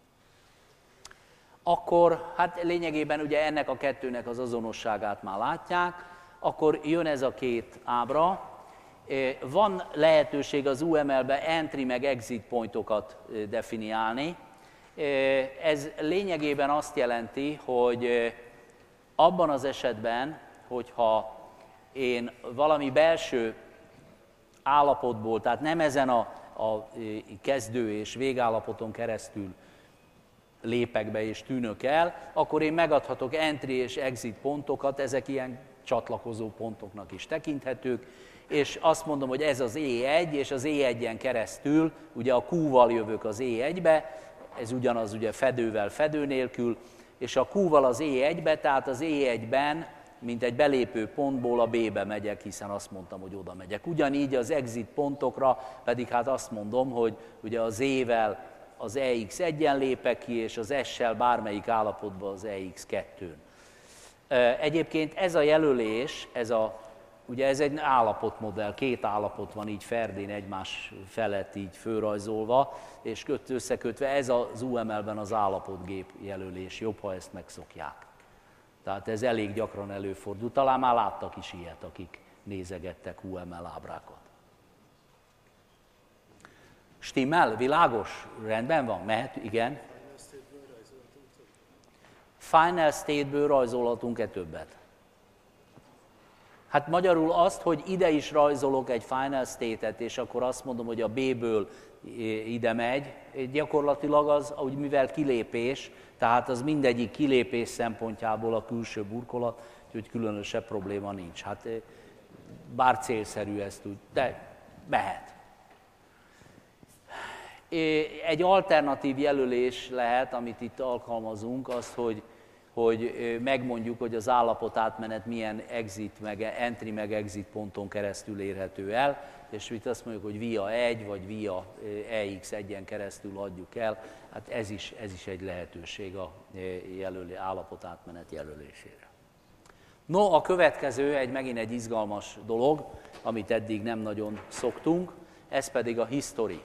[SPEAKER 1] Akkor, hát lényegében ugye ennek a kettőnek az azonosságát már látják, akkor jön ez a két ábra. Van lehetőség az UML-be entry meg exit pointokat definiálni. Ez lényegében azt jelenti, hogy abban az esetben, hogyha én valami belső állapotból, tehát nem ezen a kezdő és végállapoton keresztül lépek be és tűnök el, akkor én megadhatok entry és exit pontokat, ezek ilyen csatlakozó pontoknak is tekinthetők, és azt mondom, hogy ez az E1, és az E1-en keresztül, ugye a Q-val jövök az E1-be, ez ugyanaz ugye fedővel, fedő nélkül, és a Q-val az E1-be, tehát az E1-ben, mint egy belépő pontból a B-be megyek, hiszen azt mondtam, hogy oda megyek. Ugyanígy az exit pontokra pedig hát azt mondom, hogy ugye az E-vel az EX1-en lépek ki, és az S-sel bármelyik állapotban az EX2-n. Egyébként ez a jelölés, ugye ez egy állapotmodell, két állapot van így ferdén egymás felett így fölrajzolva, és összekötve, ez az UML-ben az állapotgép jelölés, jobb, ha ezt megszokják. Tehát ez elég gyakran előfordul, talán már láttak is ilyet, akik nézegettek UML ábrákat. Stimmel? Világos? Rendben van? Mehet? Igen? Final state-ből rajzolhatunk-e többet? Hát magyarul azt, hogy ide is rajzolok egy final state-et, és akkor azt mondom, hogy a B-ből ide megy, gyakorlatilag az, úgy mivel kilépés, tehát az mindegyik kilépés szempontjából a külső burkolat, úgyhogy különösebb probléma nincs. Hát bár célszerű ezt úgy, de mehet. Egy alternatív jelölés lehet, amit itt alkalmazunk, az, hogy megmondjuk, hogy az állapotátmenet milyen entry meg exit ponton keresztül érhető el, és itt azt mondjuk, hogy via 1 vagy via EX1-en keresztül adjuk el, hát ez is egy lehetőség a állapotátmenet jelölésére. No, a következő megint egy izgalmas dolog, amit eddig nem nagyon szoktunk, ez pedig a history.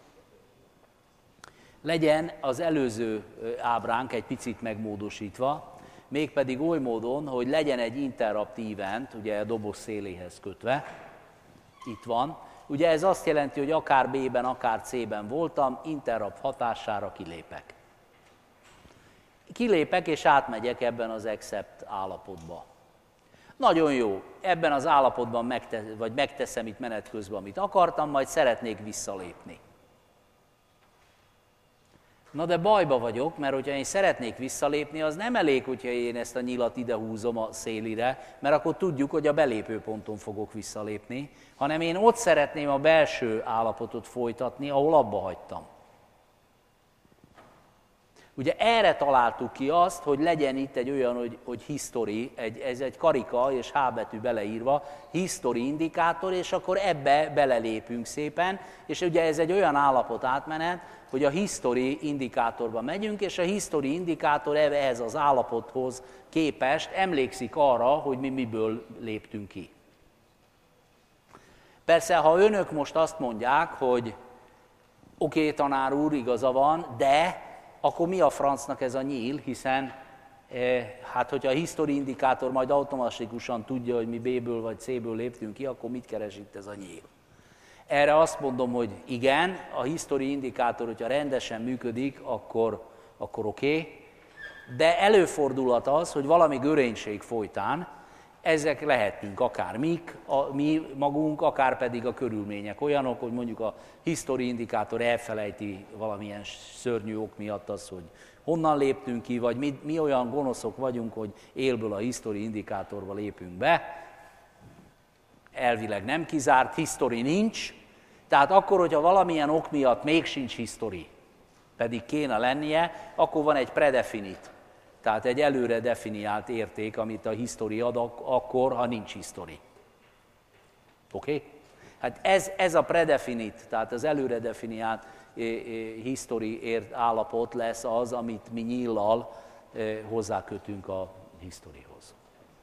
[SPEAKER 1] Legyen az előző ábránk egy picit megmódosítva, mégpedig oly módon, hogy legyen egy interrupt event, ugye a doboz széléhez kötve, itt van. Ugye ez azt jelenti, hogy akár B-ben, akár C-ben voltam, interrupt hatására kilépek. Kilépek és átmegyek ebben az accept állapotba. Nagyon jó, ebben az állapotban megteszem itt menet közben, amit akartam, majd szeretnék visszalépni. Na de bajba vagyok, mert hogyha én szeretnék visszalépni, az nem elég, hogyha én ezt a nyilat ide húzom a szélire, mert akkor tudjuk, hogy a belépő ponton fogok visszalépni, hanem én ott szeretném a belső állapotot folytatni, ahol abba hagytam. Ugye erre találtuk ki azt, hogy legyen itt egy olyan, hogy history, ez egy karika és H betű beleírva, history indikátor, és akkor ebbe belelépünk szépen, és ugye ez egy olyan állapotátmenet, hogy a history indikátorba megyünk, és a history indikátor ehhez az állapothoz képest emlékszik arra, hogy mi miből léptünk ki. Persze, ha önök most azt mondják, hogy oké, tanár úr, igaza van, de akkor mi a francnak ez a nyíl, hiszen hát hogyha a history indikátor majd automatikusan tudja, hogy mi B-ből vagy C-ből léptünk ki, akkor mit keres itt ez a nyíl? Erre azt mondom, hogy igen, a history indikátor, hogyha rendesen működik, akkor oké, de előfordulhat az, hogy valami görénység folytán, ezek lehetünk akár mi magunk, akár pedig a körülmények olyanok, hogy mondjuk a history indikátor elfelejti valamilyen szörnyű ok miatt az, hogy honnan léptünk ki, vagy mi olyan gonoszok vagyunk, hogy élből a history indikátorba lépünk be. Elvileg nem kizárt, history nincs, tehát akkor, hogyha valamilyen ok miatt még sincs history, pedig kéne lennie, akkor van egy predefinite. Tehát egy előre definiált érték, amit a history ad akkor, ha nincs history. Oké? Hát ez a predefinite, tehát az előre definiált history állapot lesz az, amit mi nyíllal hozzákötünk a historyhoz.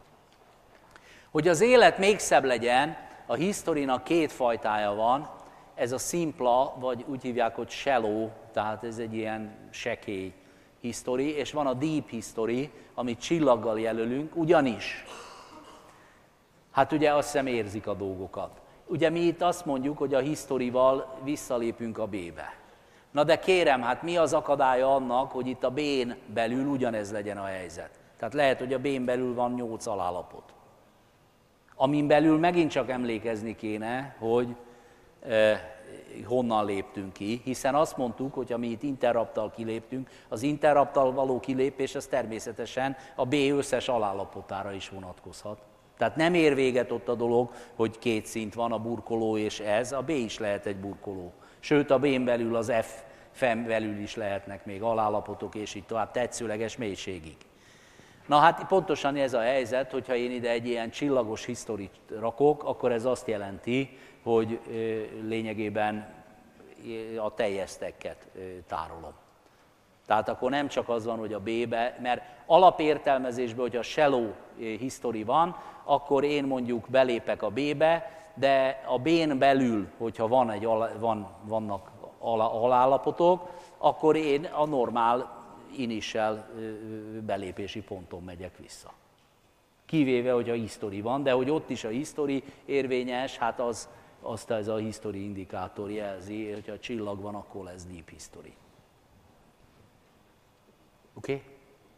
[SPEAKER 1] Hogy az élet még szebb legyen, a historynak két fajtája van, ez a szimpla, vagy úgy hívják, hogy shallow, tehát ez egy ilyen sekély history, és van a deep history, amit csillaggal jelölünk, ugyanis. Hát ugye azt hiszem érzik a dolgokat. Ugye mi itt azt mondjuk, hogy a historyval visszalépünk a B-be. Na de kérem, hát mi az akadálya annak, hogy itt a B-n belül ugyanez legyen a helyzet? Tehát lehet, hogy a B-n belül van 8 alállapot. Amin belül megint csak emlékezni kéne, hogy honnan léptünk ki, hiszen azt mondtuk, hogy mi itt interrupttal kiléptünk, az interrupttal való kilépés az természetesen a B összes alállapotára is vonatkozhat. Tehát nem ér véget ott a dolog, hogy két szint van, a burkoló és ez, a B is lehet egy burkoló. Sőt, a B-n belül az F-en belül is lehetnek még alállapotok, és így tovább tetszőleges mélységig. Na hát pontosan ez a helyzet, hogyha én ide egy ilyen csillagos historit rakok, akkor ez azt jelenti, hogy lényegében a teljes stacket tárolom. Tehát akkor nem csak az van, hogy a B-be, mert alapértelmezésben, hogyha shallow history van, akkor én mondjuk belépek a B-be, de a B-n belül, hogyha vannak alállapotok, akkor én a normál initial belépési ponton megyek vissza. Kivéve, hogy a history van, de hogy ott is a history érvényes, hát azt ez a history indikátor jelzi, hogyha a csillag van, akkor lesz deep history. Oké? Okay?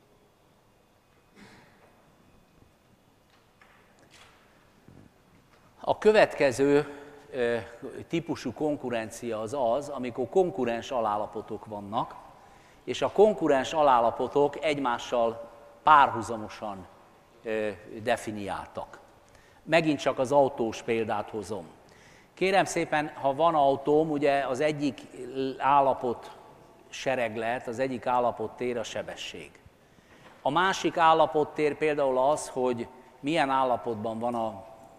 [SPEAKER 1] A következő típusú konkurencia az, amikor konkurens alállapotok vannak, és a konkurens alállapotok egymással párhuzamosan definiáltak. Megint csak az autós példát hozom. Kérem szépen, ha van autóm, ugye az egyik állapot sereglet, az egyik állapottér a sebesség. A másik állapottér például az, hogy milyen állapotban van az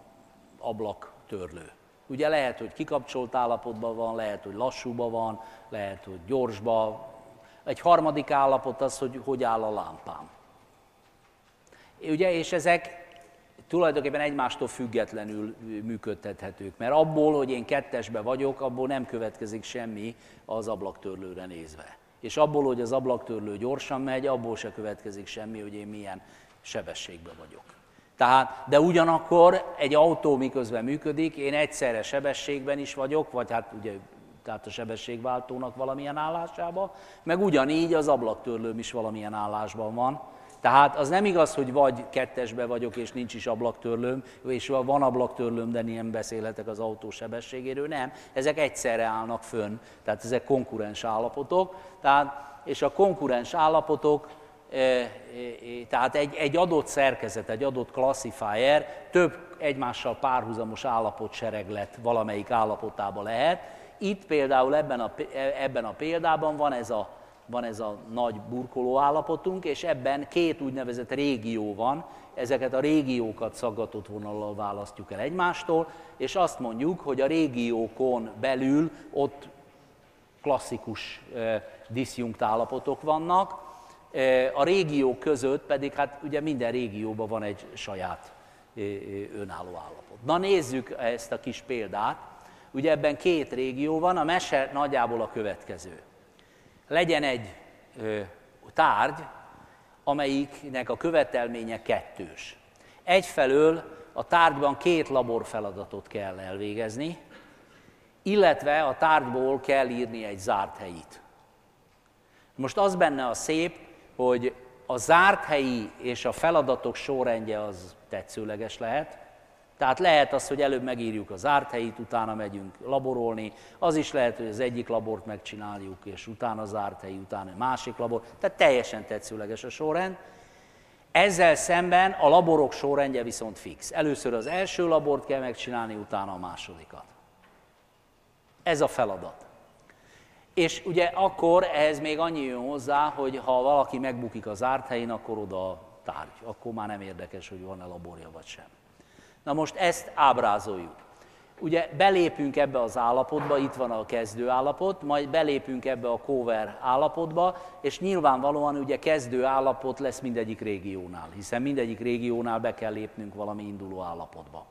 [SPEAKER 1] ablaktörlő. Ugye lehet, hogy kikapcsolt állapotban van, lehet, hogy lassúban van, lehet, hogy gyorsban. Egy harmadik állapot az, hogy áll a lámpám. Ugye, és ezek tulajdonképpen egymástól függetlenül működtethetők, mert abból, hogy én kettesbe vagyok, abból nem következik semmi az ablaktörlőre nézve. És abból, hogy az ablaktörlő gyorsan megy, abból se következik semmi, hogy én milyen sebességben vagyok. Tehát, de ugyanakkor egy autó miközben működik, én egyszerre sebességben is vagyok, vagy hát ugye tehát a sebességváltónak valamilyen állásában, meg ugyanígy az ablaktörlőm is valamilyen állásban van. Tehát az nem igaz, hogy vagy kettesbe vagyok, és nincs is ablaktörlőm, és van ablaktörlőm, de nem beszélhetek az autó sebességéről, nem. Ezek egyszerre állnak fönn, tehát ezek konkurens állapotok. És a konkurens állapotok, tehát egy adott szerkezet, egy adott classifier több egymással párhuzamos állapotsereglet valamelyik állapotában lehet. Itt például ebben a példában van ez a nagy burkoló állapotunk, és ebben két úgynevezett régió van, ezeket a régiókat szaggatott vonallal választjuk el egymástól, és azt mondjuk, hogy a régiókon belül ott klasszikus diszjunkt állapotok vannak, a régiók között pedig, hát ugye minden régióban van egy saját önálló állapot. Na nézzük ezt a kis példát. Ugye ebben két régió van, a mese nagyjából a következő. Legyen egy tárgy, amelyiknek a követelménye kettős. Egyfelől a tárgyban két laborfeladatot kell elvégezni, illetve a tárgyból kell írni egy zárt helyit. Most az benne a szép, hogy a zárt helyi és a feladatok sorrendje az tetszőleges lehet. Tehát lehet az, hogy előbb megírjuk a zárt helyit, utána megyünk laborolni, az is lehet, hogy az egyik labort megcsináljuk, és utána zárt helyi, utána a másik labor, tehát teljesen tetszőleges a sorrend. Ezzel szemben a laborok sorrendje viszont fix. Először az első labort kell megcsinálni, utána a másodikat. Ez a feladat. És ugye akkor ehhez még annyi jön hozzá, hogy ha valaki megbukik a zárt helyén, akkor oda a tárgy. Akkor már nem érdekes, hogy van-e laborja vagy sem. Na most ezt ábrázoljuk. Ugye belépünk ebbe az állapotba, itt van a kezdő állapot, majd belépünk ebbe a cover állapotba, és nyilvánvalóan ugye kezdő állapot lesz mindegyik régiónál, hiszen mindegyik régiónál be kell lépnünk valami induló állapotba.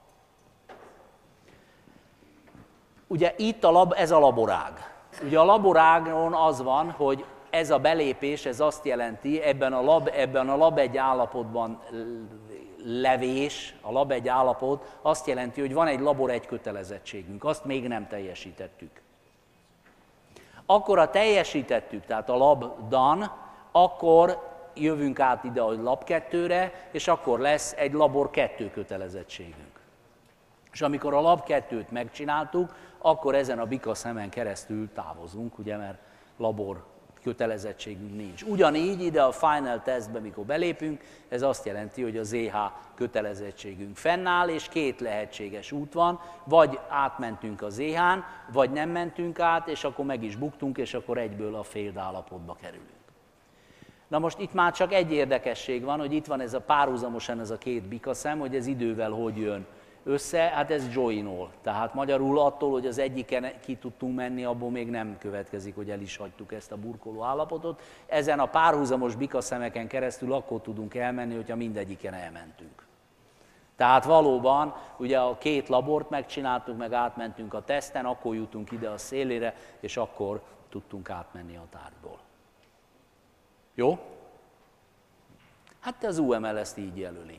[SPEAKER 1] Ugye itt ez a laborág. Ugye a laborágon az van, hogy ez a belépés, ez azt jelenti, ebben a lab egy állapotban levés, a lab egy állapot azt jelenti, hogy van egy labor egy kötelezettségünk, azt még nem teljesítettük. Akkor a teljesítettük, tehát a lab done, akkor jövünk át ide a lab 2-re, és akkor lesz egy labor 2 kötelezettségünk. És amikor a lab 2-t megcsináltuk, akkor ezen a bika szemen keresztül távozunk, ugye, mert labor kötelezettségünk nincs. Ugyanígy ide a final testbe, mikor belépünk, ez azt jelenti, hogy az EH kötelezettségünk fennáll, és két lehetséges út van, vagy átmentünk az EH-n, vagy nem mentünk át, és akkor meg is buktunk, és akkor egyből a failed állapotba kerülünk. Na most itt már csak egy érdekesség van, hogy itt van ez a párhuzamosan ez a két bikaszem, hogy ez idővel hogy jön össze, hát ez joinol. Tehát magyarul attól, hogy az egyiken ki tudtunk menni, abból még nem következik, hogy el is hagytuk ezt a burkoló állapotot. Ezen a párhuzamos bikaszemeken keresztül akkor tudunk elmenni, hogyha mindegyiken elmentünk. Tehát valóban, ugye a két labort megcsináltuk, meg átmentünk a teszten, akkor jutunk ide a szélére, és akkor tudtunk átmenni a tárgyból. Jó? Hát az UML ezt így jelöli.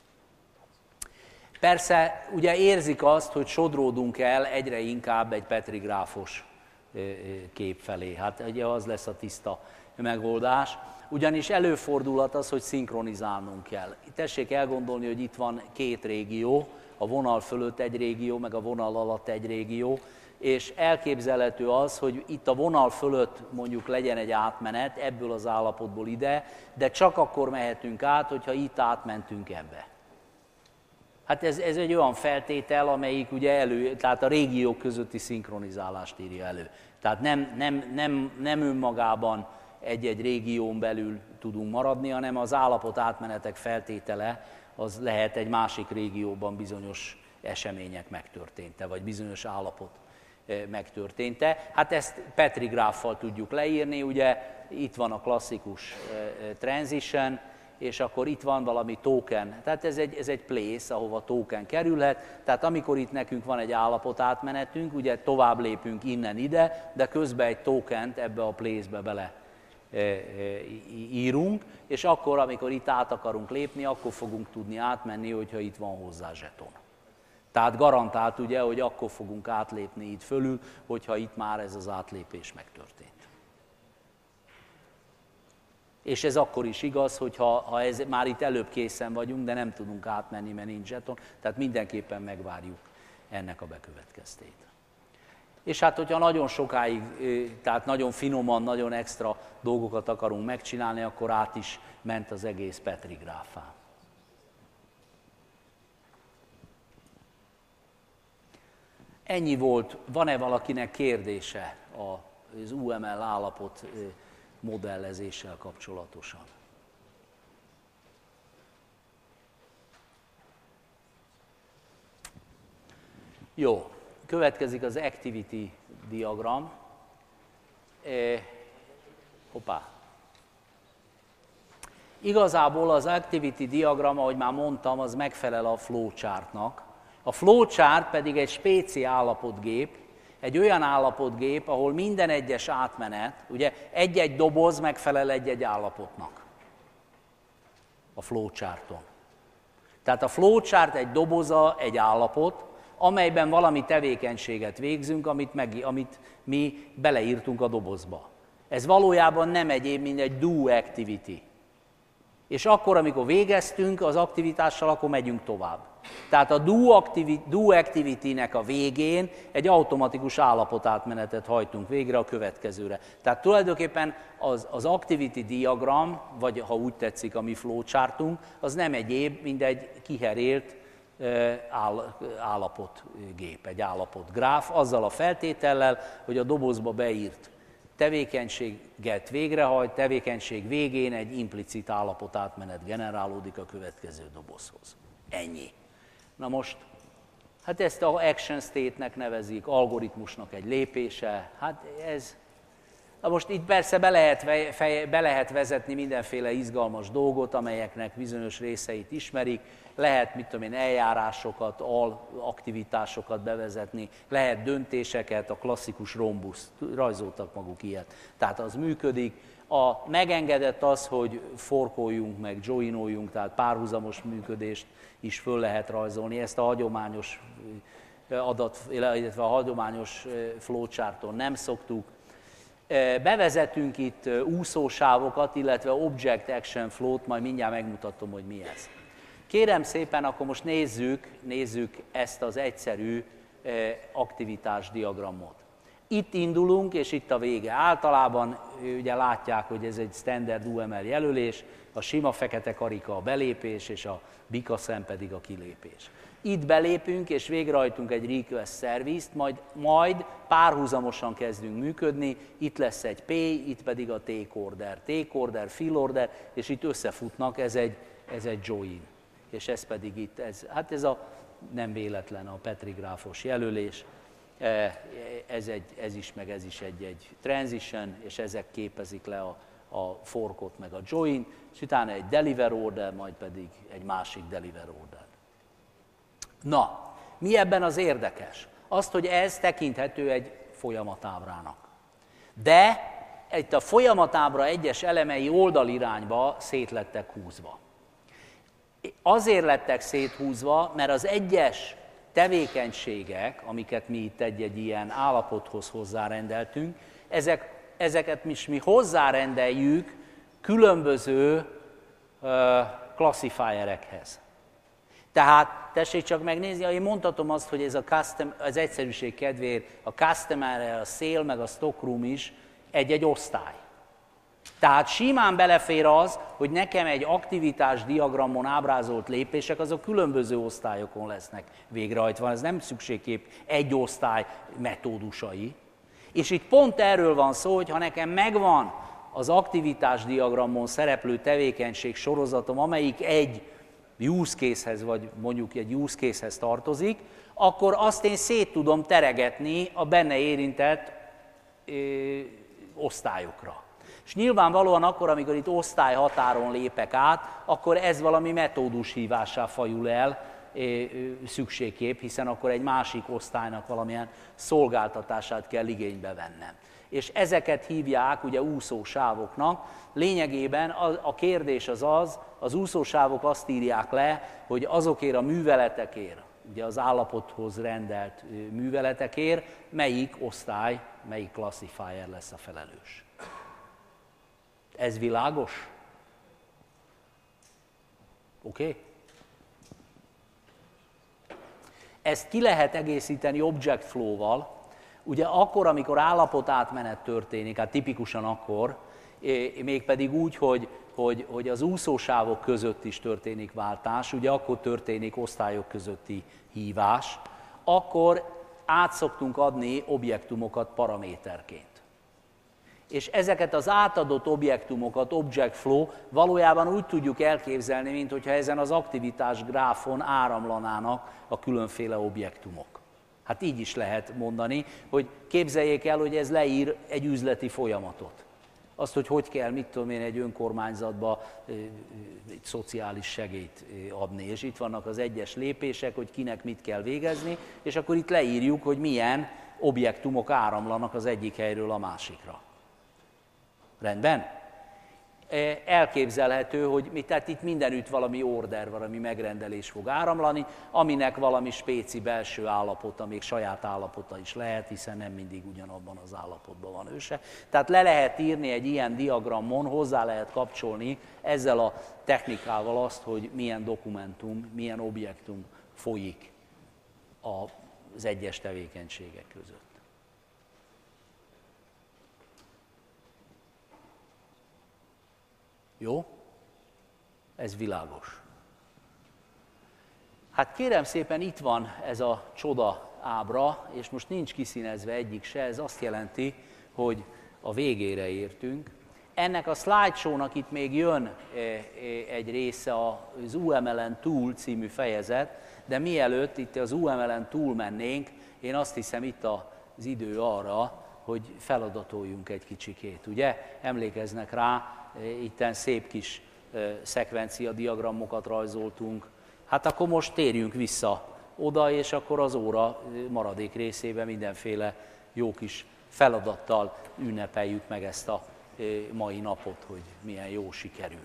[SPEAKER 1] Persze, ugye érzik azt, hogy sodródunk el egyre inkább egy Petri gráfos kép felé. Hát ugye az lesz a tiszta megoldás. Ugyanis előfordulhat az, hogy szinkronizálnunk kell. Tessék elgondolni, hogy itt van két régió, a vonal fölött egy régió, meg a vonal alatt egy régió, és elképzelhető az, hogy itt a vonal fölött mondjuk legyen egy átmenet ebből az állapotból ide, de csak akkor mehetünk át, hogyha itt átmentünk ebbe. Hát ez egy olyan feltétel, amelyik ugye tehát a régiók közötti szinkronizálást írja elő. Tehát nem önmagában egy-egy régión belül tudunk maradni, hanem az állapot átmenetek feltétele az lehet egy másik régióban bizonyos események megtörténte, vagy bizonyos állapot megtörténte. Hát ezt Petri gráffal tudjuk leírni, ugye itt van a klasszikus transition, és akkor itt van valami token, tehát ez egy place, ahova token kerülhet, tehát amikor itt nekünk van egy állapot átmenetünk, ugye tovább lépünk innen ide, de közben egy tokent ebbe a place-be bele írunk, és akkor, amikor itt át akarunk lépni, akkor fogunk tudni átmenni, hogyha itt van hozzá zseton. Tehát garantált ugye, hogy akkor fogunk átlépni itt fölül, hogyha itt már ez az átlépés megtörtént. És ez akkor is igaz, hogyha ez, már itt előbb készen vagyunk, de nem tudunk átmenni, mert nincs zseton, tehát mindenképpen megvárjuk ennek a bekövetkeztét. És hát, hogyha nagyon sokáig, tehát nagyon finoman, nagyon extra dolgokat akarunk megcsinálni, akkor át is ment az egész Petri gráfán. Ennyi volt. Van-e valakinek kérdése az UML állapot modellezéssel kapcsolatosan? Jó, következik az activity diagram. Igazából az activity diagram, ahogy már mondtam, az megfelel a flowchartnak. A flowchart pedig egy spéci állapotgép, egy olyan állapotgép, ahol minden egyes átmenet, ugye egy-egy doboz megfelel egy-egy állapotnak a flowcharton. Tehát a flowchart egy doboza, egy állapot, amelyben valami tevékenységet végzünk, amit mi beleírtunk a dobozba. Ez valójában nem egyéb, mint egy do activity. És akkor, amikor végeztünk az aktivitással, akkor megyünk tovább. Tehát a do activity-nek a végén egy automatikus állapotátmenetet hajtunk végre a következőre. Tehát tulajdonképpen az activity diagram, vagy ha úgy tetszik a mi flowchartunk, az nem egyéb, mint egy kiherélt állapotgép, egy állapotgráf, azzal a feltétellel, hogy a dobozba beírt tevékenységet végrehajt, tevékenység végén egy implicit állapotátmenet generálódik a következő dobozhoz. Ennyi. Na most, hát ezt a action state-nek nevezik, algoritmusnak egy lépése, hát ez... Na most itt persze be lehet vezetni mindenféle izgalmas dolgot, amelyeknek bizonyos részeit ismerik, lehet, mit tudom én, eljárásokat, aktivitásokat bevezetni, lehet döntéseket, a klasszikus rombusz, rajzoltak maguk ilyet, tehát az működik. Megengedett az, hogy forkoljunk meg, joinoljunk, tehát párhuzamos működést is föl lehet rajzolni, ezt a hagyományos illetve a hagyományos flowcharton nem szoktuk. Bevezetünk itt úszósávokat, illetve Object Action Flow-t, majd mindjárt megmutatom, hogy mi ez. Kérem szépen, akkor most nézzük ezt az egyszerű aktivitásdiagramot. Itt indulunk, és itt a vége. Általában ugye látják, hogy ez egy standard UML jelölés, a sima fekete karika a belépés, és a bikaszem pedig a kilépés. Itt belépünk, és végrehajtunk egy request service-t, majd párhuzamosan kezdünk működni, itt lesz egy P, itt pedig a take order, fill order, és itt összefutnak, ez egy join. és ez pedig itt, ez a nem véletlen a Petri gráfos jelölés, ez is egy transition, és ezek képezik le a forkot meg a join, és utána egy deliver order, majd pedig egy másik deliver order. Na, mi ebben az érdekes? Azt, hogy ez tekinthető egy folyamatábrának. De itt a folyamatábra egyes elemei oldalirányba szét lettek húzva. Azért lettek széthúzva, mert az egyes tevékenységek, amiket mi itt egy ilyen állapothoz hozzárendeltünk, ezeket mi hozzárendeljük különböző klasszifájerekhez. Tehát tessék csak megnézni, én mondhatom azt, hogy ez az egyszerűség kedvéért a customer, a sale, meg a stockroom is egy osztály. Tehát simán belefér az, hogy nekem egy aktivitás diagramon ábrázolt lépések, azok különböző osztályokon lesznek végrehajtva. Ez nem szükségképp egy osztály metódusai. És itt pont erről van szó, hogy ha nekem megvan az aktivitás diagramon szereplő tevékenység sorozatom, amelyik egy use case-hez, vagy mondjuk egy use case-hez tartozik, akkor azt én szét tudom teregetni a benne érintett osztályokra. És nyilvánvalóan akkor, amikor itt osztályhatáron lépek át, akkor ez valami metódus hívássá fajul el szükségképp, hiszen akkor egy másik osztálynak valamilyen szolgáltatását kell igénybe vennem. És ezeket hívják ugye úszósávoknak. Lényegében a kérdés az úszósávok azt írják le, hogy azokért a műveletekért, ugye az állapothoz rendelt műveletekért, melyik osztály, melyik classifier lesz a felelős. Ez világos? Oké? Ezt ki lehet egészíteni object flow-val, ugye akkor, amikor állapotátmenet történik, hát tipikusan akkor, mégpedig úgy, hogy az úszósávok között is történik váltás, ugye akkor történik osztályok közötti hívás, akkor át szoktunk adni objektumokat paraméterként. És ezeket az átadott objektumokat, object flow, valójában úgy tudjuk elképzelni, mint hogyha ezen az aktivitás gráfon áramlanának a különféle objektumok. Hát így is lehet mondani, hogy képzeljék el, hogy ez leír egy üzleti folyamatot. Azt, hogy kell, mit tudom én, egy önkormányzatba egy szociális segélyt adni. És itt vannak az egyes lépések, hogy kinek mit kell végezni, és akkor itt leírjuk, hogy milyen objektumok áramlanak az egyik helyről a másikra. Rendben? Elképzelhető, hogy tehát itt mindenütt valami order, valami megrendelés fog áramlani, aminek valami spéci belső állapota, még saját állapota is lehet, hiszen nem mindig ugyanabban az állapotban van ő se. Tehát le lehet írni egy ilyen diagramon, hozzá lehet kapcsolni ezzel a technikával azt, hogy milyen dokumentum, milyen objektum folyik az egyes tevékenységek között. Jó? Ez világos. Hát kérem szépen, itt van ez a csoda ábra, és most nincs kiszínezve egyik se, ez azt jelenti, hogy a végére értünk. Ennek a slideshow-nak itt még jön egy része, az UMLN Tool című fejezet, de mielőtt itt az UMLN Tool mennénk, én azt hiszem itt az idő arra, hogy feladatoljunk egy kicsikét, ugye? Emlékeznek rá, itten szép kis szekvencia diagramokat rajzoltunk. Hát akkor most térjünk vissza oda, és akkor az óra maradék részében mindenféle jó kis feladattal ünnepeljük meg ezt a mai napot, hogy milyen jó sikerül.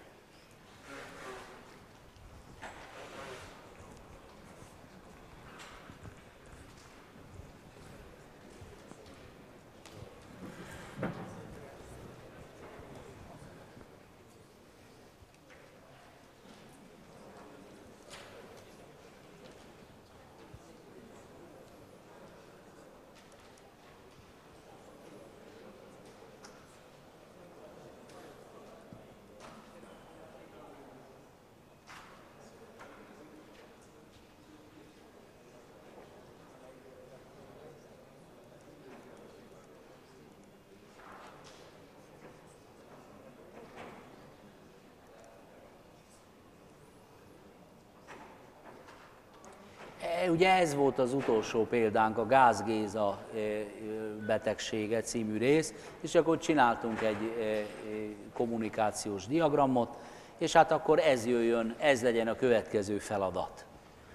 [SPEAKER 1] Ugye ez volt az utolsó példánk, a Gász Géza betegsége című rész, és akkor csináltunk egy kommunikációs diagramot, és hát akkor ez jöjjön, ez legyen a következő feladat.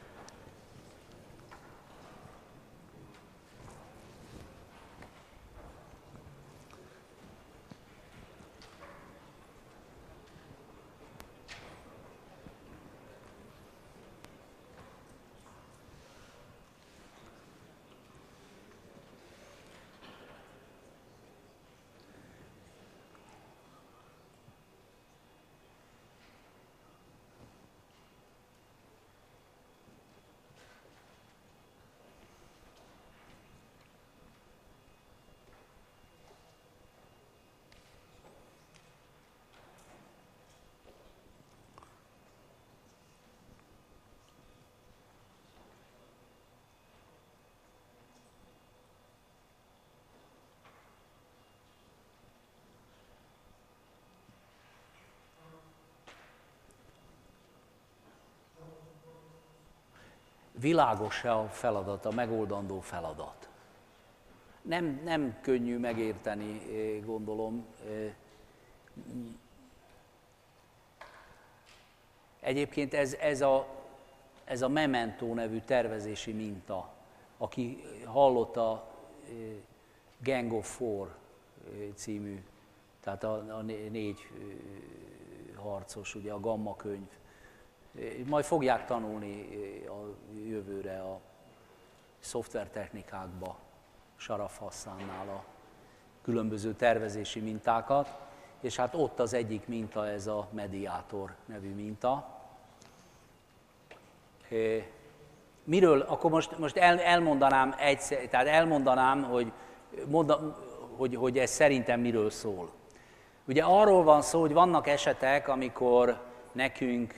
[SPEAKER 1] Világos-e a feladat, a megoldandó feladat? Nem könnyű megérteni, gondolom. Egyébként ez a Memento nevű tervezési minta, aki hallotta Gang of Four című, tehát a 4 harcos, ugye a Gamma könyv. Majd fogják tanulni a jövőre a szoftvertechnikákba, Sharaf Hassannál a különböző tervezési mintákat, és hát ott az egyik minta ez a Mediator nevű minta. Miről, akkor most elmondanám egyszer, tehát elmondanám, hogy ez szerintem miről szól. Ugye arról van szó, hogy vannak esetek, amikor nekünk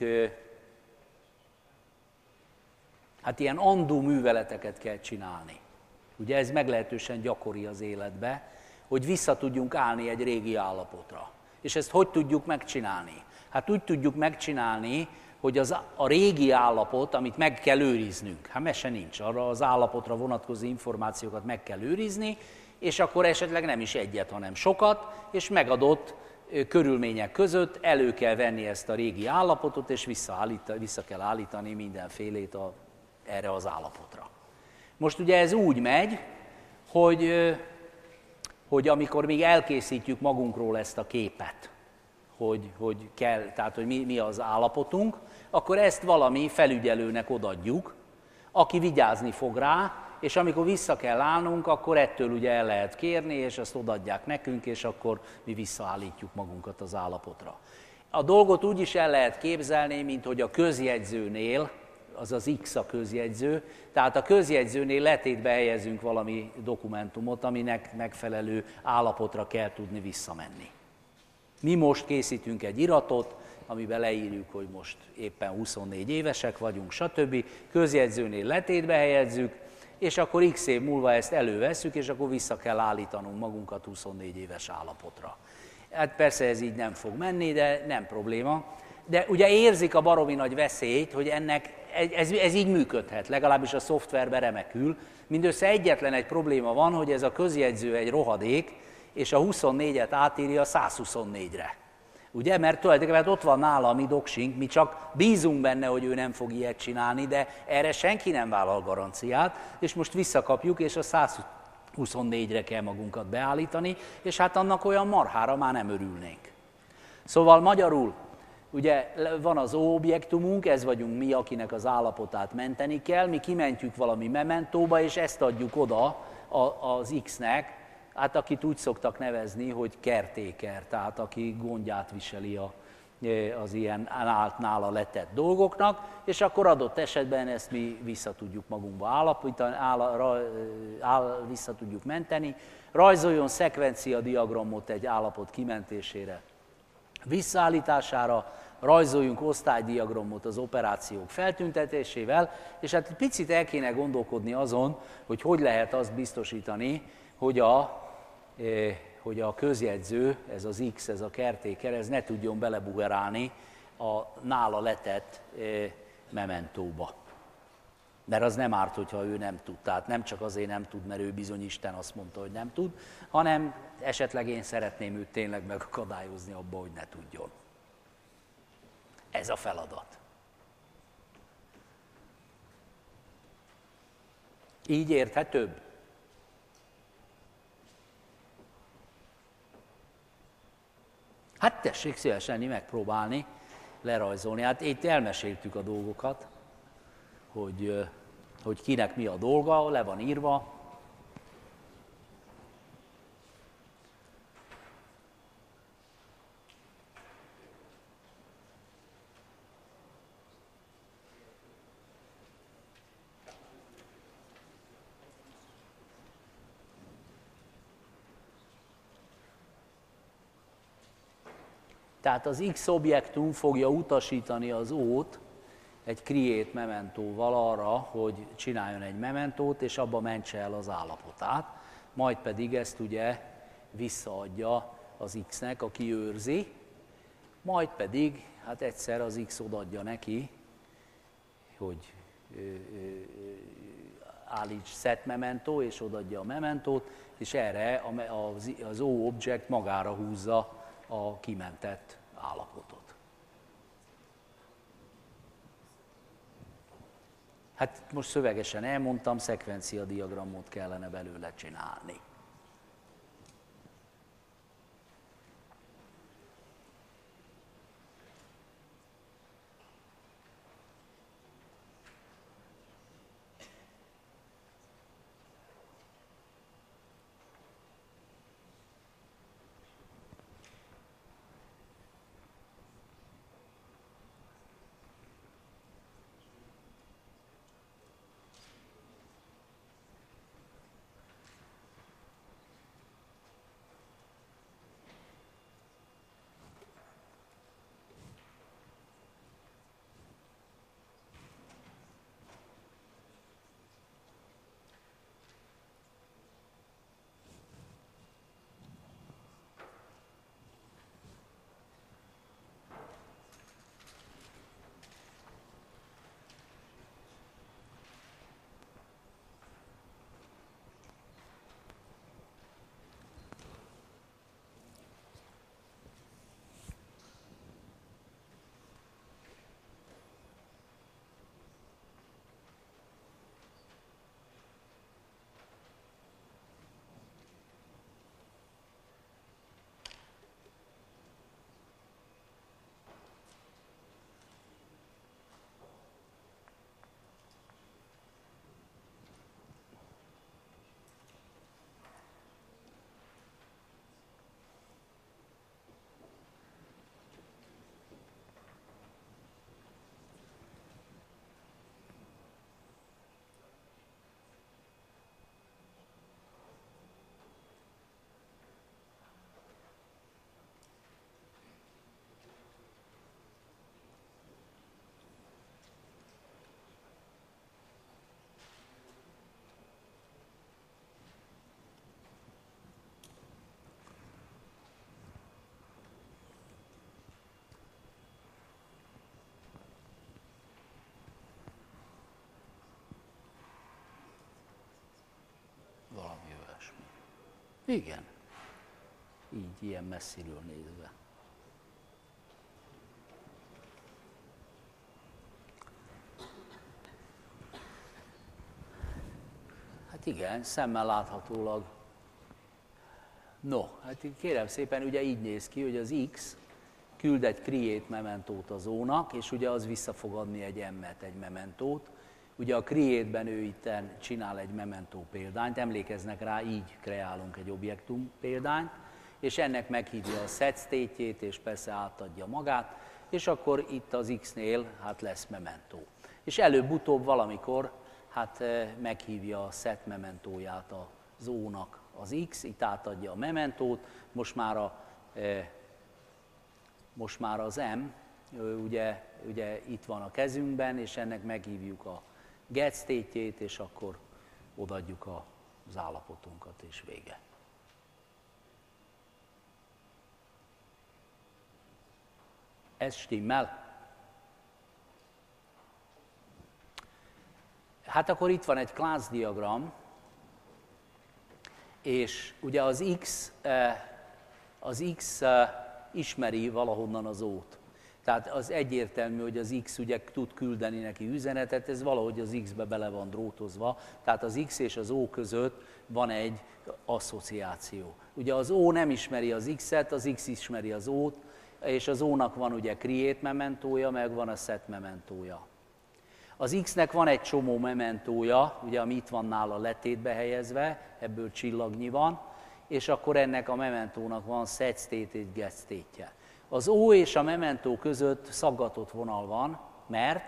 [SPEAKER 1] hát ilyen undo műveleteket kell csinálni. Ugye ez meglehetősen gyakori az életbe, hogy vissza tudjunk állni egy régi állapotra. És ezt hogy tudjuk megcsinálni? Hát úgy tudjuk megcsinálni, hogy a régi állapot, amit meg kell őriznünk, hát mese nincs, arra az állapotra vonatkozó információkat meg kell őrizni, és akkor esetleg nem is egyet, hanem sokat, és megadott körülmények között elő kell venni ezt a régi állapotot, és vissza kell állítani mindenfélét erre az állapotra. Most ugye ez úgy megy, hogy amikor még elkészítjük magunkról ezt a képet, hogy kell, tehát hogy mi az állapotunk, akkor ezt valami felügyelőnek odaadjuk, aki vigyázni fog rá, és amikor vissza kell állnunk, akkor ettől ugye el lehet kérni, és azt odaadják nekünk, és akkor mi visszaállítjuk magunkat az állapotra. A dolgot úgy is el lehet képzelni, mint hogy a közjegyzőnél, az az X a közjegyző, tehát a közjegyzőnél letétbe helyezünk valami dokumentumot, aminek megfelelő állapotra kell tudni visszamenni. Mi most készítünk egy iratot, amiben leírjuk, hogy most éppen 24 évesek vagyunk, stb. Közjegyzőnél letétbe helyezzük, és akkor x év múlva ezt elővesszük, és akkor vissza kell állítanunk magunkat 24 éves állapotra. Hát persze ez így nem fog menni, de nem probléma. De ugye érzik a baromi nagy veszélyt, hogy ez így működhet, legalábbis a szoftverben remekül. Mindössze egyetlen egy probléma van, hogy ez a közjegyző egy rohadék, és a 24-et átírja 124-re. Ugye, mert tulajdonképpen ott van nála a mi doksink, mi csak bízunk benne, hogy ő nem fog ilyet csinálni, de erre senki nem vállal garanciát, és most visszakapjuk, és a 124-re kell magunkat beállítani, és hát annak olyan marhára már nem örülnénk. Szóval magyarul, ugye van az objektumunk, ez vagyunk mi, akinek az állapotát menteni kell, mi kimentjük valami mementóba, és ezt adjuk oda az X-nek, hát akit úgy szoktak nevezni, hogy caretaker, tehát aki gondját viseli az ilyen nála letett dolgoknak, és akkor adott esetben ezt mi vissza tudjuk magunkba állapítani, vissza tudjuk menteni, rajzoljon szekvenciadiagramot egy állapot kimentésére, visszaállítására, rajzoljunk osztálydiagramot az operációk feltüntetésével, és hát egy picit el kéne gondolkodni azon, hogy lehet azt biztosítani, hogy a közjegyző, ez az X, ez a caretaker, ez ne tudjon belebugerálni a nála letett mementóba. Mert az nem árt, hogyha ő nem tud. Tehát nem csak azért nem tud, mert ő bizony Isten azt mondta, hogy nem tud, hanem esetleg én szeretném őt tényleg megakadályozni abba, hogy ne tudjon. Ez a feladat. Így érthetőbb? Hát tessék szívesen megpróbálni, lerajzolni. Hát itt elmeséltük a dolgokat, hogy kinek mi a dolga, le van írva. Tehát az X objektum fogja utasítani az O-t egy create mementóval arra, hogy csináljon egy mementót, és abba mentse el az állapotát, majd pedig ezt ugye visszaadja az X-nek, aki őrzi, majd pedig hát egyszer az X odaadja neki, hogy állíts set memento, és odaadja a mementót, és erre az O object magára húzza a kimentett állapotot. Hát most szövegesen elmondtam, szekvenciadiagramot kellene belőle csinálni. Valami olyasmi. Igen. Így, ilyen messziről nézve. Hát igen, szemmel láthatólag. No, hát kérem szépen, ugye így néz ki, hogy az X küld egy create mementót az O-nak, és ugye az vissza fog adni egy M-et, egy mementót. Ugye a create-ben ő itten csinál egy mementó példányt, emlékeznek rá, így kreálunk egy objektum példányt, és ennek meghívja a set state-jét, és persze átadja magát, és akkor itt az X-nél hát lesz mementó. És előbb-utóbb valamikor hát meghívja a set mementóját az O-nak az X, itt átadja a mementót, most már az M, ugye itt van a kezünkben, és ennek meghívjuk a get state-jét, és akkor odaadjuk az állapotunkat, és vége. Ez stimmel? Hát akkor itt van egy class diagram, és ugye az X ismeri valahonnan az O-t. Tehát az egyértelmű, hogy az X ugye tud küldeni neki üzenetet, ez valahogy az X-be bele van drótozva, tehát az X és az O között van egy asszociáció. Ugye az O nem ismeri az X-et, az X ismeri az O-t, és az O-nak van ugye create mementója, meg van a set mementója. Az X-nek van egy csomó mementója, ugye ami itt van nála letétbe helyezve, ebből csillagnyi van, és akkor ennek a mementónak van set state és get state-je. Az O és a mementó között szaggatott vonal van, mert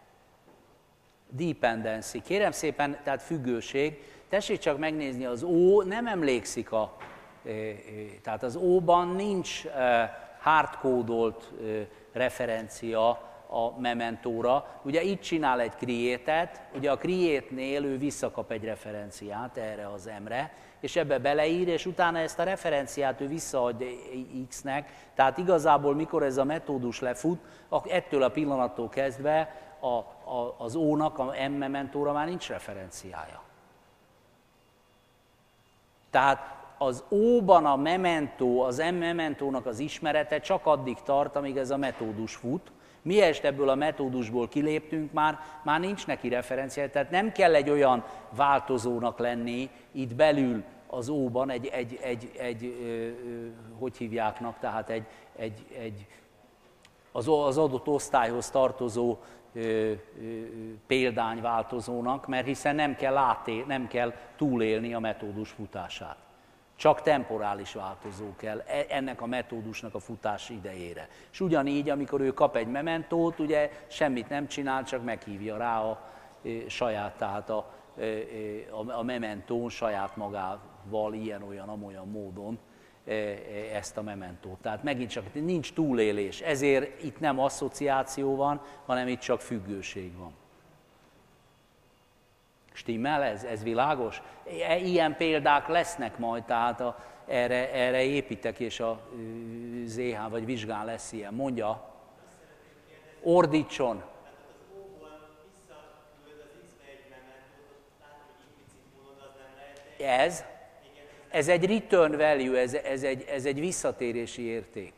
[SPEAKER 1] dependency. Kérem szépen, tehát függőség. Tessék csak megnézni, az O nem emlékszik tehát az O-ban nincs hardcódolt referencia a mementóra. Ugye itt csinál egy create-et, ugye a create-nél ő visszakap egy referenciát erre az M-re, és ebbe beleír, és utána ezt a referenciát ő visszaadja X-nek, tehát igazából mikor ez a metódus lefut, ettől a pillanattól kezdve az O-nak, a M mementóra már nincs referenciája. Tehát az O-ban a mementó, az M mementónak az ismerete csak addig tart, amíg ez a metódus fut. Miest ebből a metódusból kiléptünk, már nincs neki referenciája, tehát nem kell egy olyan változónak lenni itt belül az O-ban, hogy hívjáknak, tehát az adott osztályhoz tartozó példányváltozónak, mert hiszen nem kell túlélni a metódus futását. Csak temporális változó kell ennek a metódusnak a futás idejére. És ugyanígy, amikor ő kap egy mementót, ugye semmit nem csinál, csak meghívja rá a saját, tehát a mementón saját magával ilyen-olyan-amolyan módon ezt a mementót. Tehát megint csak nincs túlélés, ezért itt nem asszociáció van, hanem itt csak függőség van. Stimmel ez? Ez világos? Ilyen példák lesznek majd, tehát erre építek, és a ZH vagy vizsgán lesz ilyen. Mondja, ordítson. Ez egy return value, ez egy visszatérési érték.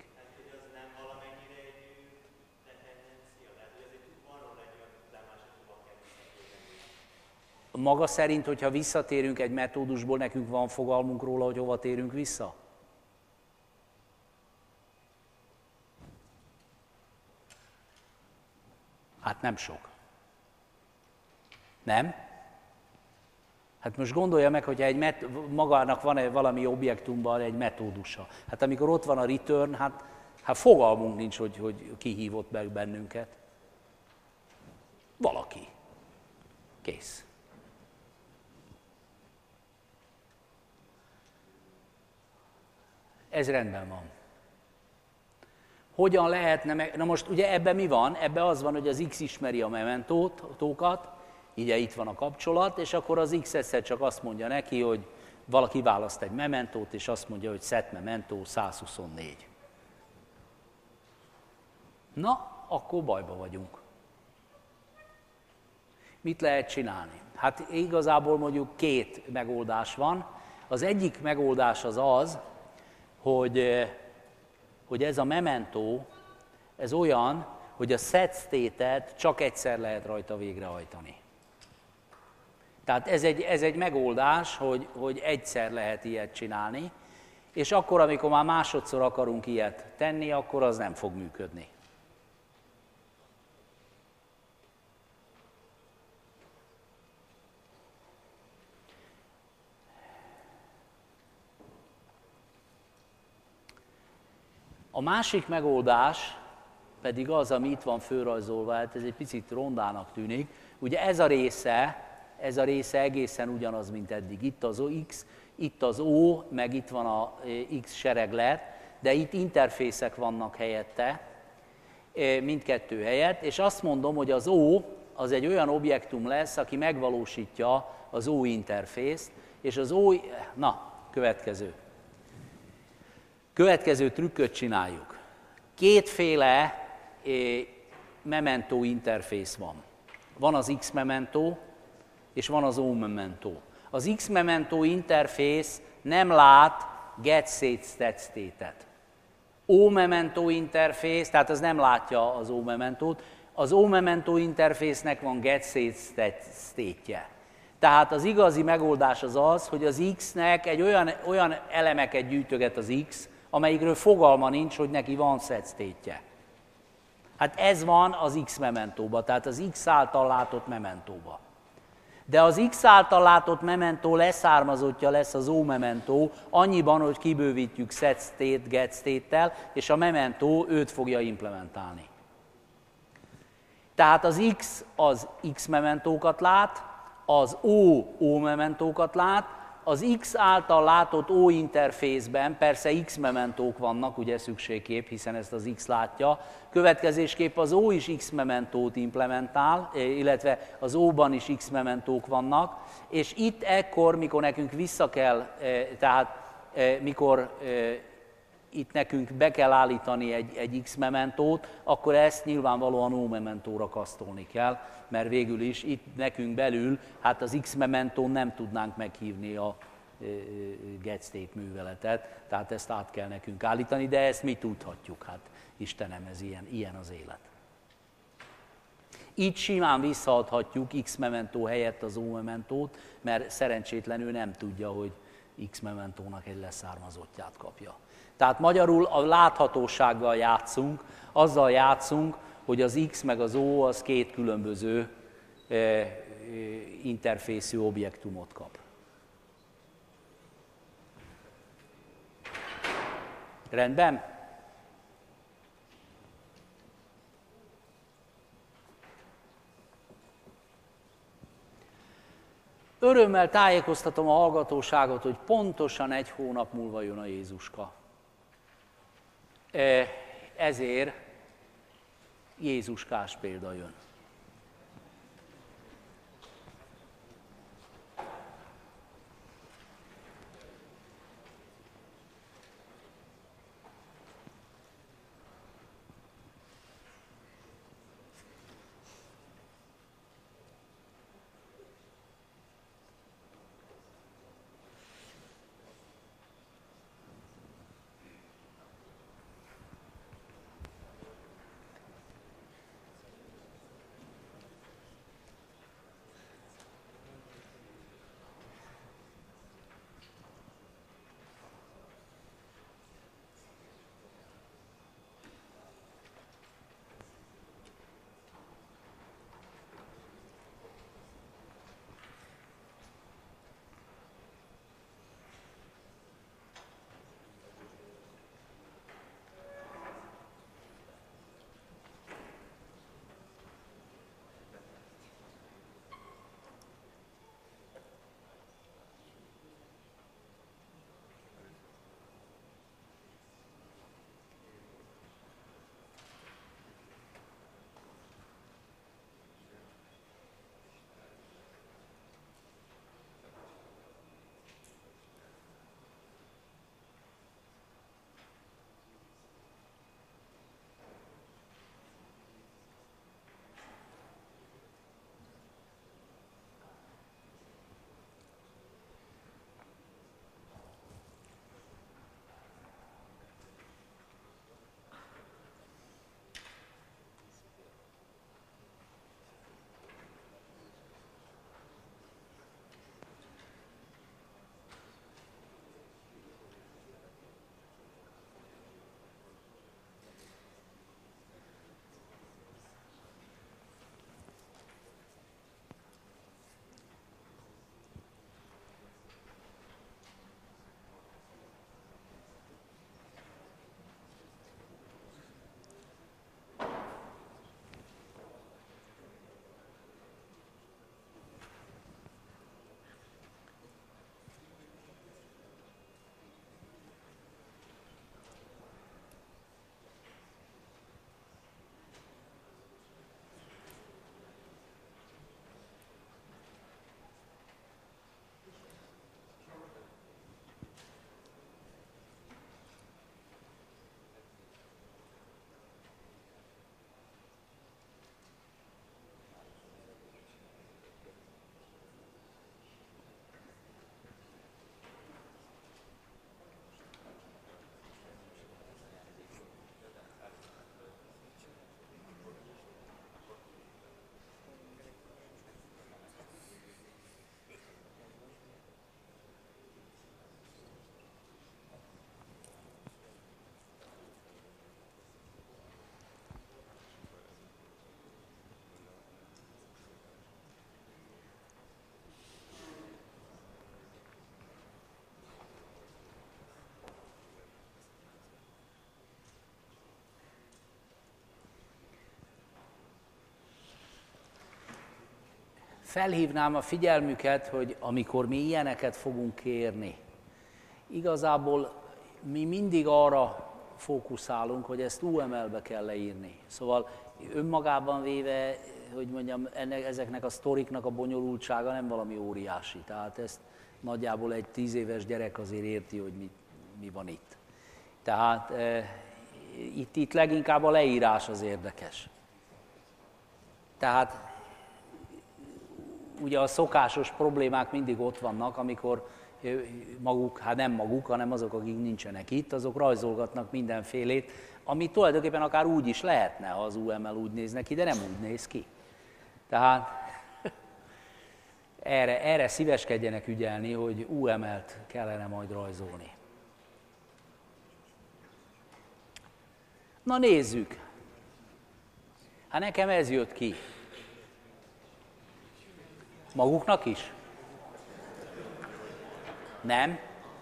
[SPEAKER 1] Maga szerint, hogyha visszatérünk egy metódusból, nekünk van fogalmunk róla, hogy hova térünk vissza? Hát nem sok. Nem? Hát most gondolja meg, hogyha magának van valami objektumban egy metódusa. Hát amikor ott van a return, hát fogalmunk nincs, hogy ki hívott meg bennünket. Valaki. Kész. Ez rendben van. Hogyan lehetne Na most ugye ebben mi van? Ebben az van, hogy az X ismeri a mementókat, ugye itt van a kapcsolat, és akkor az X egyszer csak azt mondja neki, hogy valaki választ egy mementót, és azt mondja, hogy set memento 124. Na, akkor bajba vagyunk. Mit lehet csinálni? Hát igazából mondjuk két megoldás van. Az egyik megoldás az, hogy ez a mementó, ez olyan, hogy a set state-et csak egyszer lehet rajta végrehajtani. Tehát ez egy megoldás, hogy egyszer lehet ilyet csinálni, és akkor, amikor már másodszor akarunk ilyet tenni, akkor az nem fog működni. A másik megoldás pedig az, ami itt van fölrajzolva, hát ez egy picit rondának tűnik. Ugye ez a része egészen ugyanaz, mint eddig. Itt az X, itt az O, meg itt van a X sereglet, de itt interfészek vannak helyette, mindkettő helyett, és azt mondom, hogy az O az egy olyan objektum lesz, aki megvalósítja az O interfészt, és az O, Következő trükköt csináljuk. Kétféle memento interfész van. Van az X mementó, és van az O-memento. Az X-memento interfész nem lát get state stat state-et. O-memento interfész, tehát az nem látja az O-mementót, az O-memento interfésznek van get state stat state-je. Tehát az igazi megoldás az az, hogy az X-nek egy olyan elemeket gyűjtöget az X, amelyikről fogalma nincs, hogy neki van set state-je. Hát ez van az X-mementóba, tehát az X által látott mementóba. De az X által látott mementó leszármazottja lesz az O-mementó, annyiban, hogy kibővítjük set state, get state-tel, és a mementó őt fogja implementálni. Tehát az X az X-mementókat lát, az O-mementókat lát, az X által látott O-interfészben persze X-mementók vannak, ugye szükségképp, hiszen ezt az X látja, következésképp az O is X-mementót implementál, illetve az O-ban is X-mementók vannak, és itt ekkor, mikor nekünk vissza kell, tehát mikor itt nekünk be kell állítani egy X-mementót, akkor ezt nyilvánvalóan O-mementóra kasztolni kell, mert végül is itt nekünk belül, hát az X-mementón nem tudnánk meghívni a get state műveletet, tehát ezt át kell nekünk állítani, de ezt mi tudhatjuk, hát Istenem, ez ilyen az élet. Így simán visszaadhatjuk X-mementó helyett az O-mementót, mert szerencsétlenül nem tudja, hogy X-mementónak egy leszármazottját kapja. Tehát magyarul a láthatósággal játszunk, azzal játszunk, hogy az X meg az O az két különböző interfészű objektumot kap. Rendben? Örömmel tájékoztatom a hallgatóságot, hogy pontosan 1 hónap múlva jön a Jézuska. Ezért Jézuskás példa jön. felhívnám a figyelmüket, hogy amikor mi ilyeneket fogunk kérni, igazából mi mindig arra fókuszálunk, hogy ezt UML-be kell leírni. Szóval önmagában véve, hogy mondjam, ezeknek a sztoriknak a bonyolultsága nem valami óriási. Tehát ezt nagyjából egy 10 éves gyerek azért érti, hogy mi van itt. Tehát itt leginkább a leírás az érdekes. Tehát ugye a szokásos problémák mindig ott vannak, amikor maguk, hát nem maguk, hanem azok, akik nincsenek itt, azok rajzolgatnak mindenfélét, ami tulajdonképpen akár úgy is lehetne, ha az UML úgy néz neki, de nem úgy néz ki. Tehát erre szíveskedjenek ügyelni, hogy UML-t kellene majd rajzolni. Na nézzük. Hát nekem ez jött ki. Maguknak is? Nem?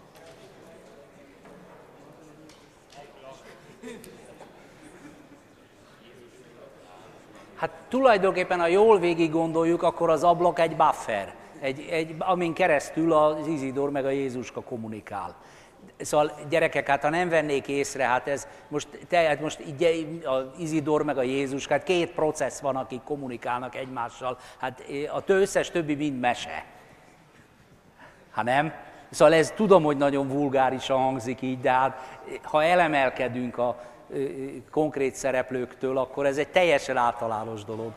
[SPEAKER 1] Hát tulajdonképpen, ha jól végig gondoljuk, akkor az ablak egy buffer, amin keresztül az Izidor meg a Jézuska kommunikál. Szóval gyerekek, hát ha nem vennék észre, hát ez most az Izidor meg a Jézus, hát 2 processz van, akik kommunikálnak egymással, hát a összes többi mind mese. Ha nem? Szóval ez tudom, hogy nagyon vulgárisan hangzik így, de hát ha elemelkedünk a konkrét szereplőktől, akkor ez egy teljesen általános dolog.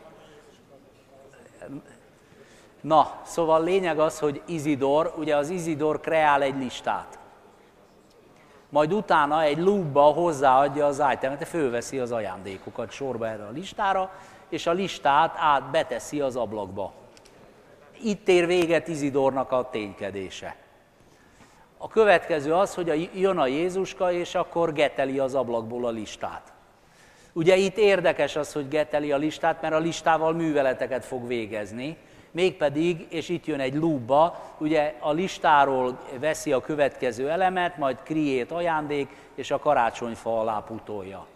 [SPEAKER 1] Na, szóval lényeg az, hogy Izidor, ugye az Izidor kreál egy listát. Majd utána egy loopba hozzáadja az itemet, fölveszi az ajándékokat sorba erre a listára, és a listát beteszi az ablakba. Itt ér véget Izidornak a ténykedése. A következő az, hogy jön a Jézuska, és akkor geteli az ablakból a listát. Ugye itt érdekes az, hogy geteli a listát, mert a listával műveleteket fog végezni, mégpedig, és itt jön egy loopba, ugye a listáról veszi a következő elemet, majd create ajándék, és a karácsonyfa alá putolja.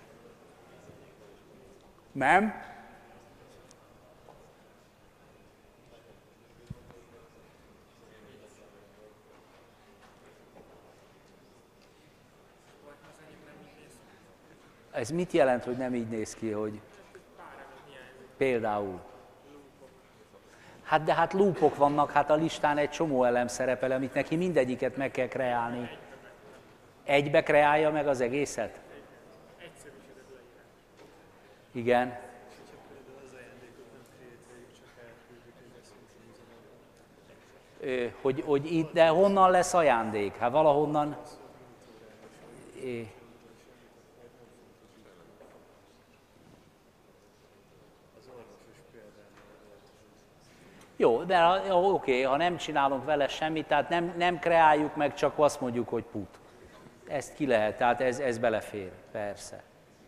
[SPEAKER 1] Nem? Ez mit jelent, hogy nem így néz ki, hogy például? Hát de hát loopok vannak, hát a listán egy csomó elem szerepel, amit neki mindegyiket meg kell kreálni. Egybe kreálja meg az egészet? Igen. Hogy itt, de honnan lesz ajándék? Hát valahonnan... Jó, de oké, ha nem csinálunk vele semmit, tehát nem kreáljuk meg, csak azt mondjuk, hogy put. Ezt ki lehet, tehát ez belefér, persze.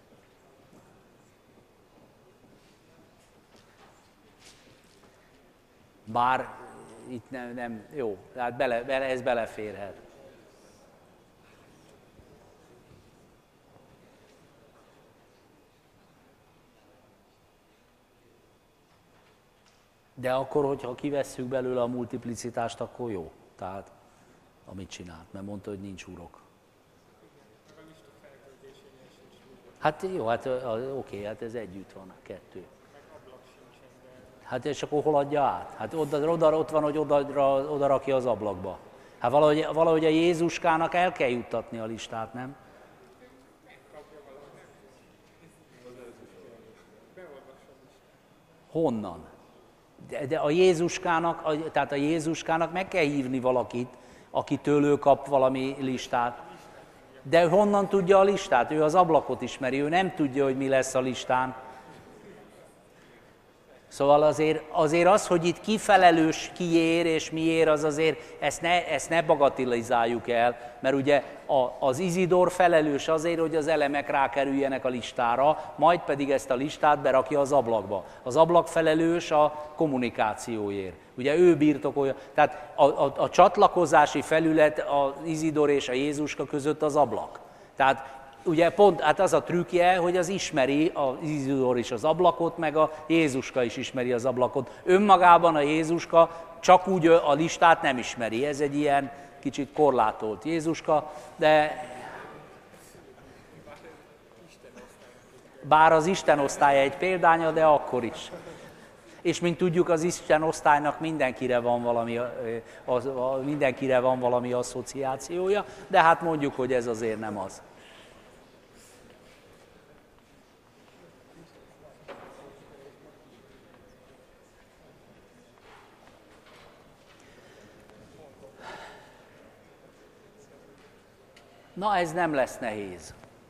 [SPEAKER 1] Bár itt nem jó, tehát ez beleférhet. De akkor, hogyha kivesszük belőle a multiplicitást, akkor jó. Tehát, amit csinált, mert mondta, hogy nincs urok. Hát jó, hát oké, hát ez együtt van, 2. Hát és akkor hol adja át? Hát ott van, hogy oda rakja az ablakba. Hát valahogy a Jézuskának el kell juttatni a listát, nem? Honnan? De a Jézuskának meg kell hívni valakit, akitől ő kap valami listát. De honnan tudja a listát? Ő az ablakot ismeri, ő nem tudja, hogy mi lesz a listán. Szóval azért az, hogy itt ki felelős, ki ér és miért, az azért ezt ne bagatelizáljuk el, mert ugye az Izidor felelős azért, hogy az elemek rákerüljenek a listára, majd pedig ezt a listát berakja az ablakba. Az ablak felelős a kommunikációért. Ugye ő birtokolja, tehát a csatlakozási felület az Izidor és a Jézuska között az ablak. Tehát ugye pont hát az a trükkje, hogy az ismeri, az Izidor is az ablakot, meg a Jézuska is ismeri az ablakot. Önmagában a Jézuska csak úgy a listát nem ismeri. Ez egy ilyen kicsit korlátolt Jézuska, de bár az Isten osztálya egy példánya, de akkor is. És mint tudjuk, az Isten osztálynak mindenkire van valami asszociációja, de hát mondjuk, hogy ez azért nem az. Na, ez nem lesz nehéz.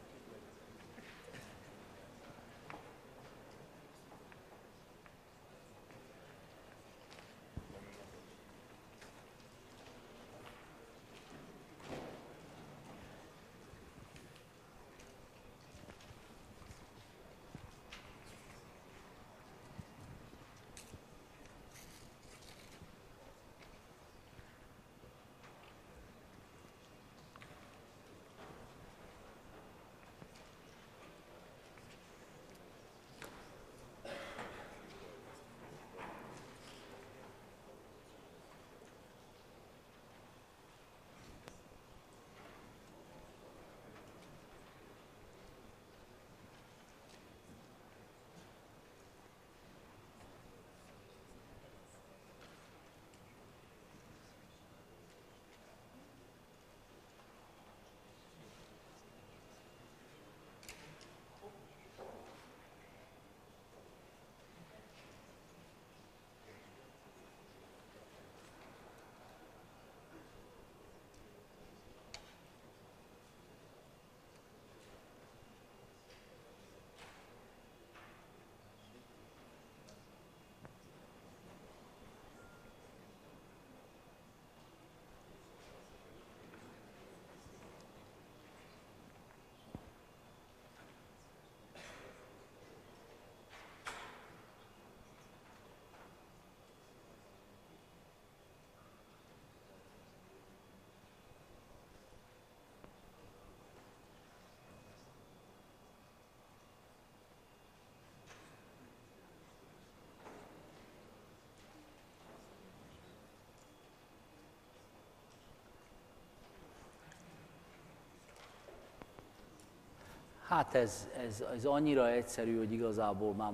[SPEAKER 1] Hát ez annyira egyszerű, hogy igazából már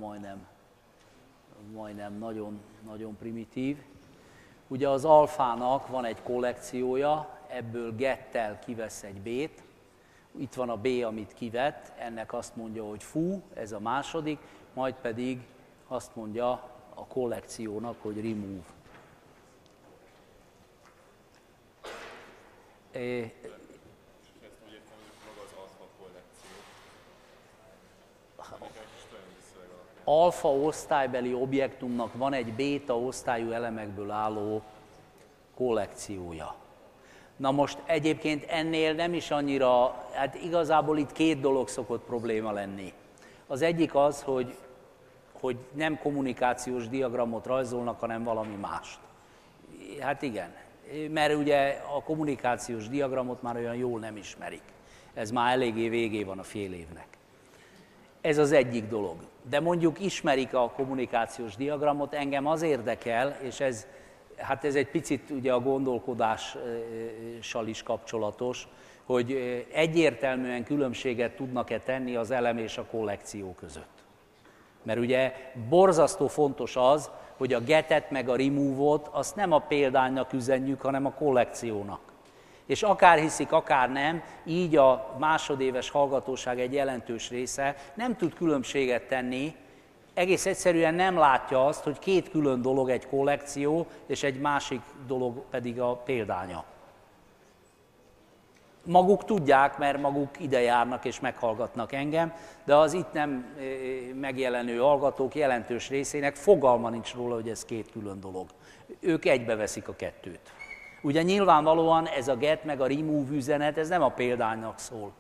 [SPEAKER 1] majdnem nagyon primitív. Ugye az alfának van egy kollekciója, ebből gettel kivesz egy B-t. Itt van a B, amit kivett, ennek azt mondja, hogy fú, ez a második, majd pedig azt mondja a kollekciónak, hogy remove. Alfa osztálybeli objektumnak van egy béta osztályú elemekből álló kollekciója. Na most egyébként ennél nem is annyira, hát igazából itt két dolog szokott probléma lenni. Az egyik az, hogy nem kommunikációs diagramot rajzolnak, hanem valami mást. Hát igen, mert ugye a kommunikációs diagramot már olyan jól nem ismerik. Ez már eléggé végé van a fél évnek. Ez az egyik dolog. De mondjuk ismerik a kommunikációs diagramot, engem az érdekel, és ez egy picit ugye a gondolkodással is kapcsolatos, hogy egyértelműen különbséget tudnak-e tenni az elem és a kollekció között. Mert ugye borzasztó fontos az, hogy a getet meg a remove-ot azt nem a példánynak üzenjük, hanem a kollekciónak. És akár hiszik, akár nem, így a másodéves hallgatóság egy jelentős része nem tud különbséget tenni, egész egyszerűen nem látja azt, hogy két külön dolog egy kollekció, és egy másik dolog pedig a példánya. Maguk tudják, mert maguk ide járnak és meghallgatnak engem, de az itt nem megjelenő hallgatók jelentős részének fogalma nincs róla, hogy ez két külön dolog. Ők egybeveszik a kettőt. Ugye nyilvánvalóan ez a get meg a remove üzenet, ez nem a példánynak szól.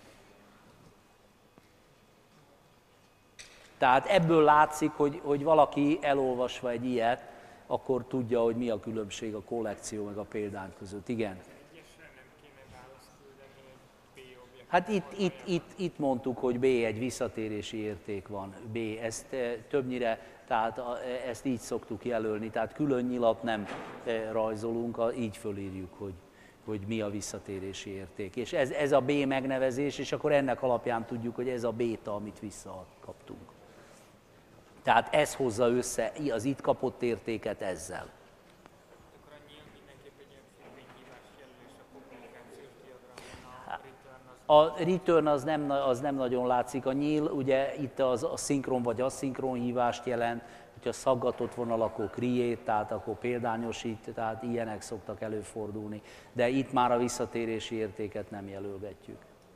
[SPEAKER 1] Tehát ebből látszik, hogy valaki elolvasva egy ilyet, akkor tudja, hogy mi a különbség a kollekció meg a példány között. Igen? Hát itt mondtuk, hogy B egy visszatérési érték van. B, ezt többnyire, tehát ezt így szoktuk jelölni, tehát külön nyilat nem rajzolunk, így fölírjuk, hogy mi a visszatérési érték. És ez a B megnevezés, és akkor ennek alapján tudjuk, hogy ez a béta, amit visszakaptunk. Tehát ez hozza össze az itt kapott értéket ezzel.
[SPEAKER 2] Akkor a nyíl mindenképp egy ilyen függvényhívás jelölés a kommunikációs diagramon,
[SPEAKER 1] A return az nem nagyon látszik. A nyíl ugye itt a szinkron vagy aszinkron hívást jelent, hogyha szaggatott vonal, akkor create, tehát akkor példányosít, tehát ilyenek szoktak előfordulni. De itt már a visszatérési értéket nem jelölgetjük.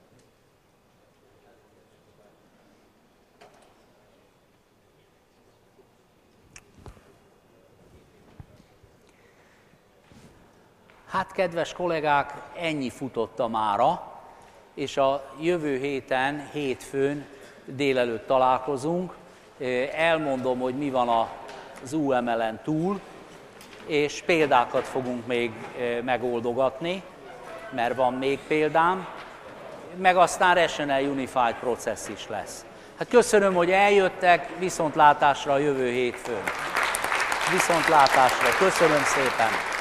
[SPEAKER 1] Hát, kedves kollégák, ennyi futott a mára, és a jövő héten, hétfőn délelőtt találkozunk. Elmondom, hogy mi van az UML-en túl, és példákat fogunk még megoldogatni, mert van még példám, meg aztán Rational Unified Process is lesz. Hát köszönöm, hogy eljöttek, viszontlátásra a jövő hétfőn. Viszontlátásra, köszönöm szépen!